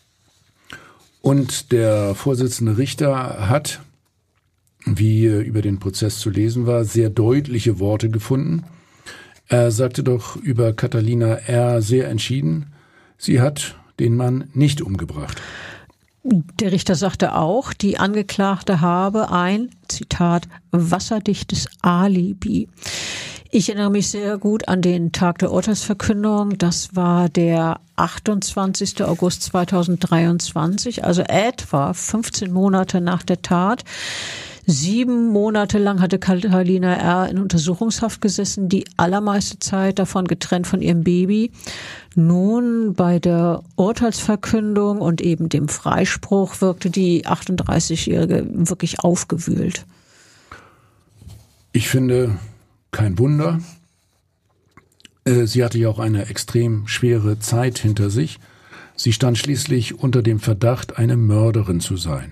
Und der Vorsitzende Richter hat, wie über den Prozess zu lesen war, sehr deutliche Worte gefunden. Er sagte doch über Catalina R. sehr entschieden, sie hat den Mann nicht umgebracht. Der Richter sagte auch, die Angeklagte habe ein, Zitat, wasserdichtes Alibi. Ich erinnere mich sehr gut an den Tag der Urteilsverkündung. Das war der achtundzwanzigster August zweitausenddreiundzwanzig, also etwa fünfzehn Monate nach der Tat. Sieben Monate lang hatte Catalina R. in Untersuchungshaft gesessen, die allermeiste Zeit davon getrennt von ihrem Baby. Nun bei der Urteilsverkündung und eben dem Freispruch wirkte die achtunddreißigjährige wirklich aufgewühlt. Ich finde, kein Wunder. Sie hatte ja auch eine extrem schwere Zeit hinter sich. Sie stand schließlich unter dem Verdacht, eine Mörderin zu sein.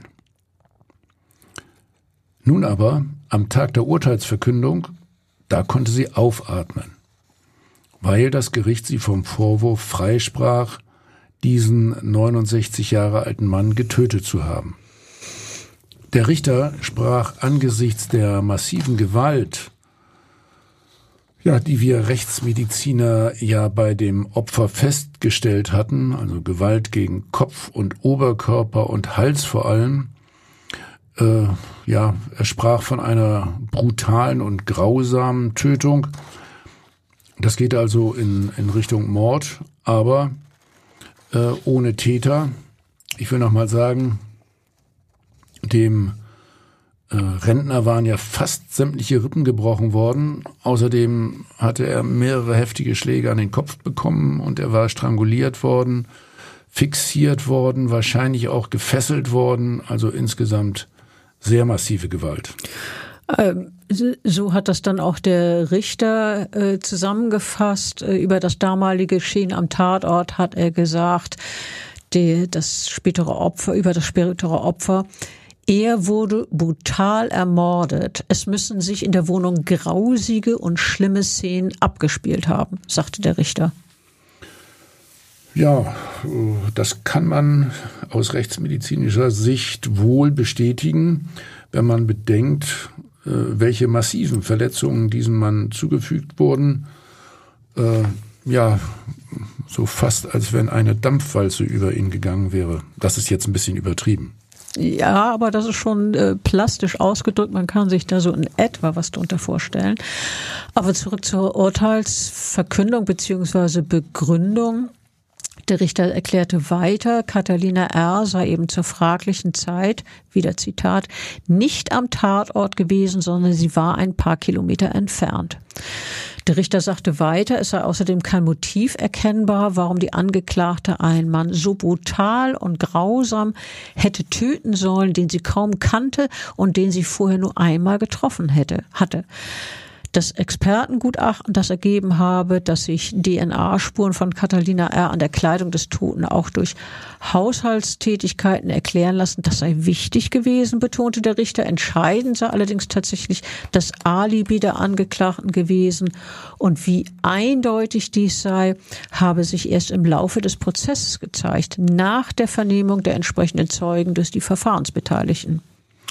Nun aber, am Tag der Urteilsverkündung, da konnte sie aufatmen, weil das Gericht sie vom Vorwurf freisprach, diesen neunundsechzig Jahre alten Mann getötet zu haben. Der Richter sprach angesichts der massiven Gewalt, ja, die wir Rechtsmediziner ja bei dem Opfer festgestellt hatten, also Gewalt gegen Kopf und Oberkörper und Hals vor allem, Äh, ja, er sprach von einer brutalen und grausamen Tötung. Das geht also in, in Richtung Mord, aber äh, ohne Täter. Ich will noch mal sagen, dem äh, Rentner waren ja fast sämtliche Rippen gebrochen worden. Außerdem hatte er mehrere heftige Schläge an den Kopf bekommen und er war stranguliert worden, fixiert worden, wahrscheinlich auch gefesselt worden. Also insgesamt sehr massive Gewalt. Ähm, so hat das dann auch der Richter äh, zusammengefasst. Äh, über das damalige Geschehen am Tatort hat er gesagt, die, das spätere Opfer, über das spätere Opfer, er wurde brutal ermordet. Es müssen sich in der Wohnung grausige und schlimme Szenen abgespielt haben, sagte der Richter. Ja, das kann man aus rechtsmedizinischer Sicht wohl bestätigen, wenn man bedenkt, welche massiven Verletzungen diesem Mann zugefügt wurden. Äh, ja, so fast, als wenn eine Dampfwalze über ihn gegangen wäre. Das ist jetzt ein bisschen übertrieben. Ja, aber das ist schon äh, plastisch ausgedrückt. Man kann sich da so in etwa was darunter vorstellen. Aber zurück zur Urteilsverkündung bzw. Begründung. Der Richter erklärte weiter, Catalina R. sei eben zur fraglichen Zeit, wieder Zitat, nicht am Tatort gewesen, sondern sie war ein paar Kilometer entfernt. Der Richter sagte weiter, es sei außerdem kein Motiv erkennbar, warum die Angeklagte einen Mann so brutal und grausam hätte töten sollen, den sie kaum kannte und den sie vorher nur einmal getroffen hätte, hatte. Das Expertengutachten, das ergeben habe, dass sich D N A-Spuren von Catalina R. an der Kleidung des Toten auch durch Haushaltstätigkeiten erklären lassen, das sei wichtig gewesen, betonte der Richter. Entscheidend sei allerdings tatsächlich das Alibi der Angeklagten gewesen. Und wie eindeutig dies sei, habe sich erst im Laufe des Prozesses gezeigt, nach der Vernehmung der entsprechenden Zeugen durch die Verfahrensbeteiligten.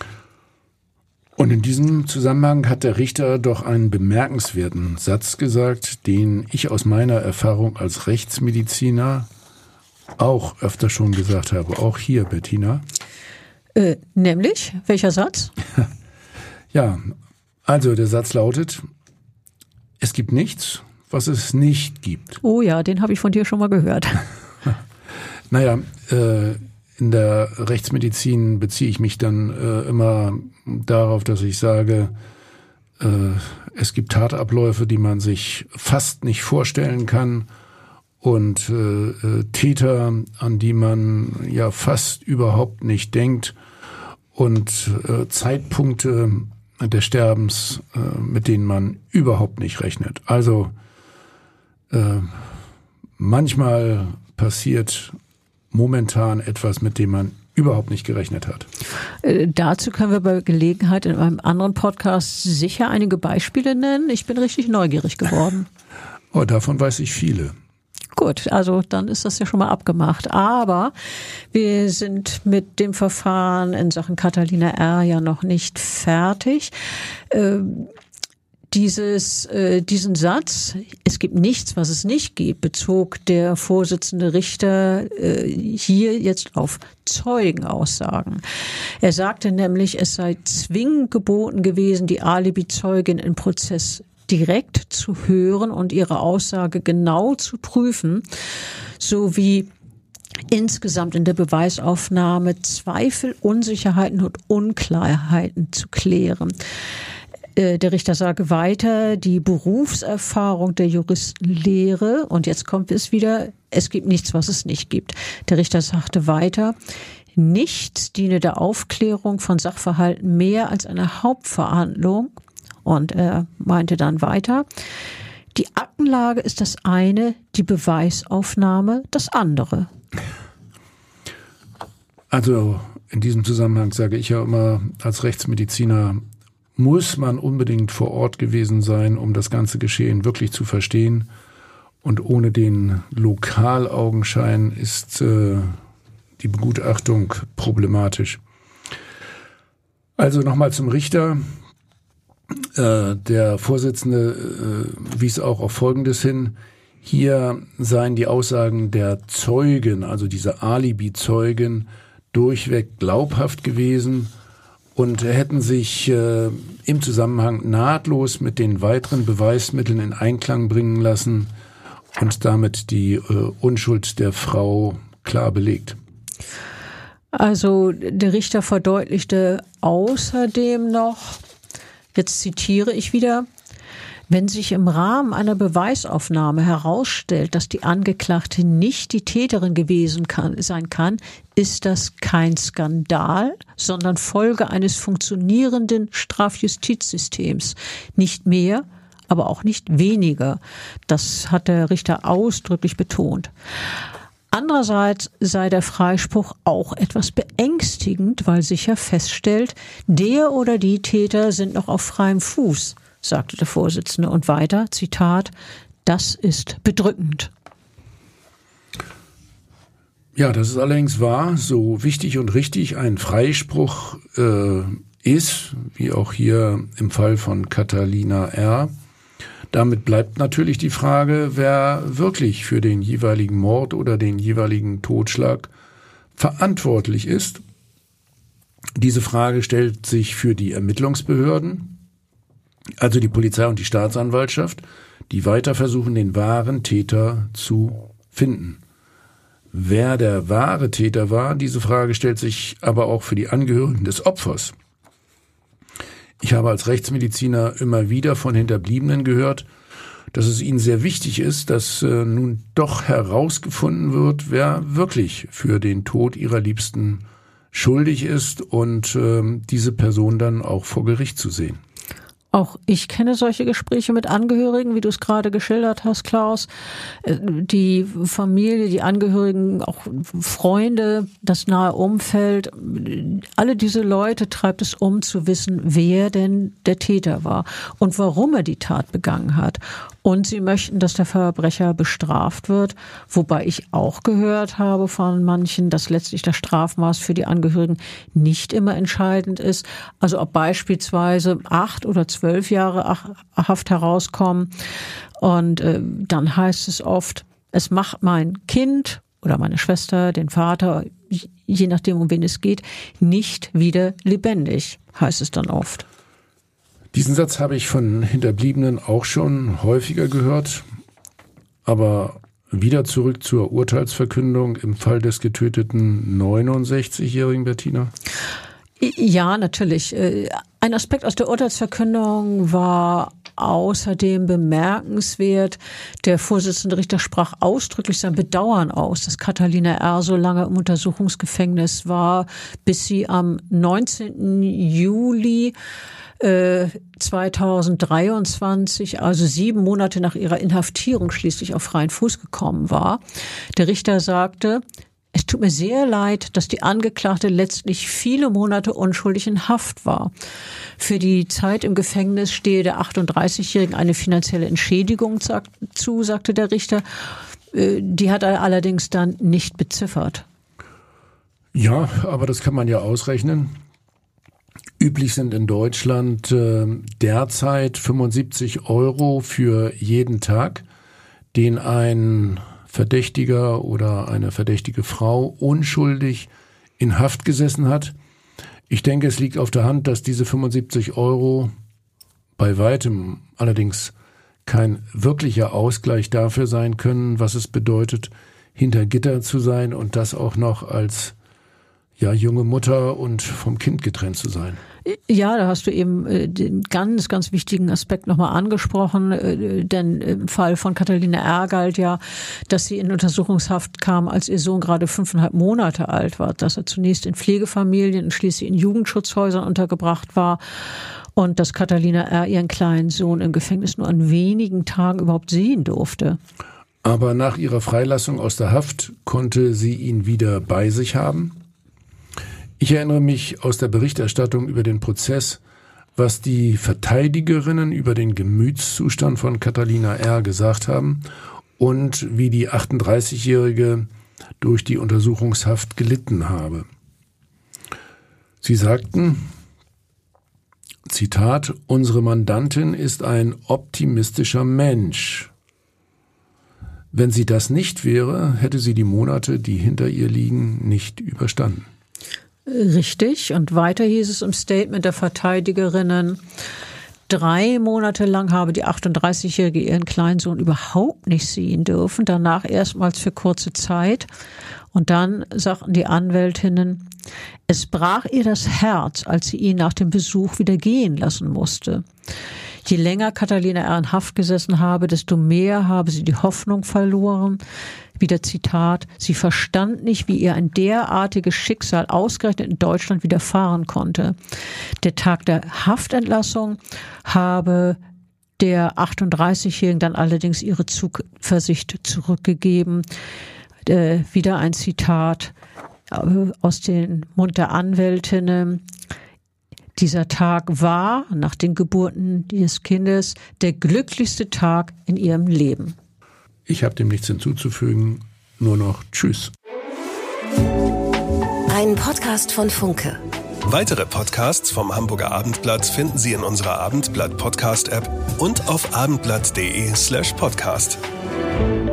Und in diesem Zusammenhang hat der Richter doch einen bemerkenswerten Satz gesagt, den ich aus meiner Erfahrung als Rechtsmediziner auch öfter schon gesagt habe. Auch hier, Bettina. Äh, nämlich? Welcher Satz? Ja, also der Satz lautet, es gibt nichts, was es nicht gibt. Oh ja, den habe ich von dir schon mal gehört. Naja, äh, in der Rechtsmedizin beziehe ich mich dann äh, immer darauf, dass ich sage, äh, es gibt Tatabläufe, die man sich fast nicht vorstellen kann und äh, Täter, an die man ja fast überhaupt nicht denkt und äh, Zeitpunkte des Sterbens, äh, mit denen man überhaupt nicht rechnet. Also äh, manchmal passiert momentan etwas, mit dem man überhaupt nicht gerechnet hat. Äh, dazu können wir bei Gelegenheit in einem anderen Podcast sicher einige Beispiele nennen. Ich bin richtig neugierig geworden. Oh, davon weiß ich viele. Gut, also dann ist das ja schon mal abgemacht. Aber wir sind mit dem Verfahren in Sachen Catalina R. ja noch nicht fertig. Ähm, Dieses, äh, diesen Satz, es gibt nichts, was es nicht gibt, bezog der Vorsitzende Richter äh, hier jetzt auf Zeugenaussagen. Er sagte nämlich, es sei zwingend geboten gewesen, die Alibi-Zeugin im Prozess direkt zu hören und ihre Aussage genau zu prüfen, sowie insgesamt in der Beweisaufnahme Zweifel, Unsicherheiten und Unklarheiten zu klären. Der Richter sage weiter, die Berufserfahrung der Juristenlehre, und jetzt kommt es wieder, es gibt nichts, was es nicht gibt. Der Richter sagte weiter, nichts diene der Aufklärung von Sachverhalten mehr als eine Hauptverhandlung. Und er meinte dann weiter, die Aktenlage ist das eine, die Beweisaufnahme das andere. Also in diesem Zusammenhang sage ich ja immer als Rechtsmediziner, muss man unbedingt vor Ort gewesen sein, um das ganze Geschehen wirklich zu verstehen. Und ohne den Lokalaugenschein ist äh, die Begutachtung problematisch. Also nochmal zum Richter. Äh, der Vorsitzende äh, wies auch auf Folgendes hin. Hier seien die Aussagen der Zeugen, also dieser Alibi-Zeugen, durchweg glaubhaft gewesen und hätten sich äh, im Zusammenhang nahtlos mit den weiteren Beweismitteln in Einklang bringen lassen und damit die äh, Unschuld der Frau klar belegt. Also der Richter verdeutlichte außerdem noch, jetzt zitiere ich wieder, wenn sich im Rahmen einer Beweisaufnahme herausstellt, dass die Angeklagte nicht die Täterin gewesen kann, sein kann, ist das kein Skandal, sondern Folge eines funktionierenden Strafjustizsystems. Nicht mehr, aber auch nicht weniger. Das hat der Richter ausdrücklich betont. Andererseits sei der Freispruch auch etwas beängstigend, weil sich ja feststellt, der oder die Täter sind noch auf freiem Fuß, sagte der Vorsitzende. Und weiter, Zitat, das ist bedrückend. Ja, das ist allerdings wahr. So wichtig und richtig ein Freispruch äh, ist, wie auch hier im Fall von Catalina R., damit bleibt natürlich die Frage, wer wirklich für den jeweiligen Mord oder den jeweiligen Totschlag verantwortlich ist. Diese Frage stellt sich für die Ermittlungsbehörden, also die Polizei und die Staatsanwaltschaft, die weiter versuchen, den wahren Täter zu finden. Wer der wahre Täter war, diese Frage stellt sich aber auch für die Angehörigen des Opfers. Ich habe als Rechtsmediziner immer wieder von Hinterbliebenen gehört, dass es ihnen sehr wichtig ist, dass äh, nun doch herausgefunden wird, wer wirklich für den Tod ihrer Liebsten schuldig ist und äh, diese Person dann auch vor Gericht zu sehen. Auch ich kenne solche Gespräche mit Angehörigen, wie du es gerade geschildert hast, Klaus. Die Familie, die Angehörigen, auch Freunde, das nahe Umfeld, alle diese Leute treibt es um zu wissen, wer denn der Täter war und warum er die Tat begangen hat. Und sie möchten, dass der Verbrecher bestraft wird, wobei ich auch gehört habe von manchen, dass letztlich das Strafmaß für die Angehörigen nicht immer entscheidend ist. Also ob beispielsweise acht oder zwölf Jahre Haft herauskommen und äh, dann heißt es oft, es macht mein Kind oder meine Schwester, den Vater, je nachdem, um wen es geht, nicht wieder lebendig, heißt es dann oft. Diesen Satz habe ich von Hinterbliebenen auch schon häufiger gehört, aber wieder zurück zur Urteilsverkündung im Fall des getöteten neunundsechzigjährigen Bettina. Ja, natürlich. Ein Aspekt aus der Urteilsverkündung war außerdem bemerkenswert. Der Vorsitzende Richter sprach ausdrücklich sein Bedauern aus, dass Catalina R. so lange im Untersuchungsgefängnis war, bis sie am neunzehnten Juli zweitausenddreiundzwanzig, also sieben Monate nach ihrer Inhaftierung, schließlich auf freien Fuß gekommen war. Der Richter sagte, es tut mir sehr leid, dass die Angeklagte letztlich viele Monate unschuldig in Haft war. Für die Zeit im Gefängnis stehe der achtunddreißigjährigen eine finanzielle Entschädigung zu, sagte der Richter. Die hat er allerdings dann nicht beziffert. Ja, aber das kann man ja ausrechnen. Üblich sind in Deutschland äh, derzeit fünfundsiebzig Euro für jeden Tag, den ein Verdächtiger oder eine verdächtige Frau unschuldig in Haft gesessen hat. Ich denke, es liegt auf der Hand, dass diese fünfundsiebzig Euro bei weitem allerdings kein wirklicher Ausgleich dafür sein können, was es bedeutet, hinter Gitter zu sein und das auch noch als ja, junge Mutter und vom Kind getrennt zu sein. Ja, da hast du eben äh, den ganz, ganz wichtigen Aspekt nochmal angesprochen, äh, denn im Fall von Catalina R. galt ja, dass sie in Untersuchungshaft kam, als ihr Sohn gerade fünfeinhalb Monate alt war, dass er zunächst in Pflegefamilien und schließlich in Jugendschutzhäusern untergebracht war und dass Catalina R. ihren kleinen Sohn im Gefängnis nur an wenigen Tagen überhaupt sehen durfte. Aber nach ihrer Freilassung aus der Haft konnte sie ihn wieder bei sich haben. Ich erinnere mich aus der Berichterstattung über den Prozess, was die Verteidigerinnen über den Gemütszustand von Catalina R. gesagt haben und wie die achtunddreißigjährige durch die Untersuchungshaft gelitten habe. Sie sagten, Zitat, unsere Mandantin ist ein optimistischer Mensch. Wenn sie das nicht wäre, hätte sie die Monate, die hinter ihr liegen, nicht überstanden. Richtig. Und weiter hieß es im Statement der Verteidigerinnen, drei Monate lang habe die achtunddreißigjährige ihren kleinen Sohn überhaupt nicht sehen dürfen, danach erstmals für kurze Zeit. Und dann sagten die Anwältinnen, es brach ihr das Herz, als sie ihn nach dem Besuch wieder gehen lassen musste. Je länger Catalina R. in Haft gesessen habe, desto mehr habe sie die Hoffnung verloren. Wieder Zitat, sie verstand nicht, wie ihr ein derartiges Schicksal ausgerechnet in Deutschland widerfahren konnte. Der Tag der Haftentlassung habe der achtunddreißigjährigen dann allerdings ihre Zuversicht zurückgegeben. Äh, wieder ein Zitat aus dem Mund der Anwältinnen. Dieser Tag war, nach den Geburten des Kindes, der glücklichste Tag in ihrem Leben. Ich habe dem nichts hinzuzufügen, nur noch Tschüss. Ein Podcast von Funke. Weitere Podcasts vom Hamburger Abendblatt finden Sie in unserer Abendblatt-Podcast-App und auf abendblatt punkt de slash podcast.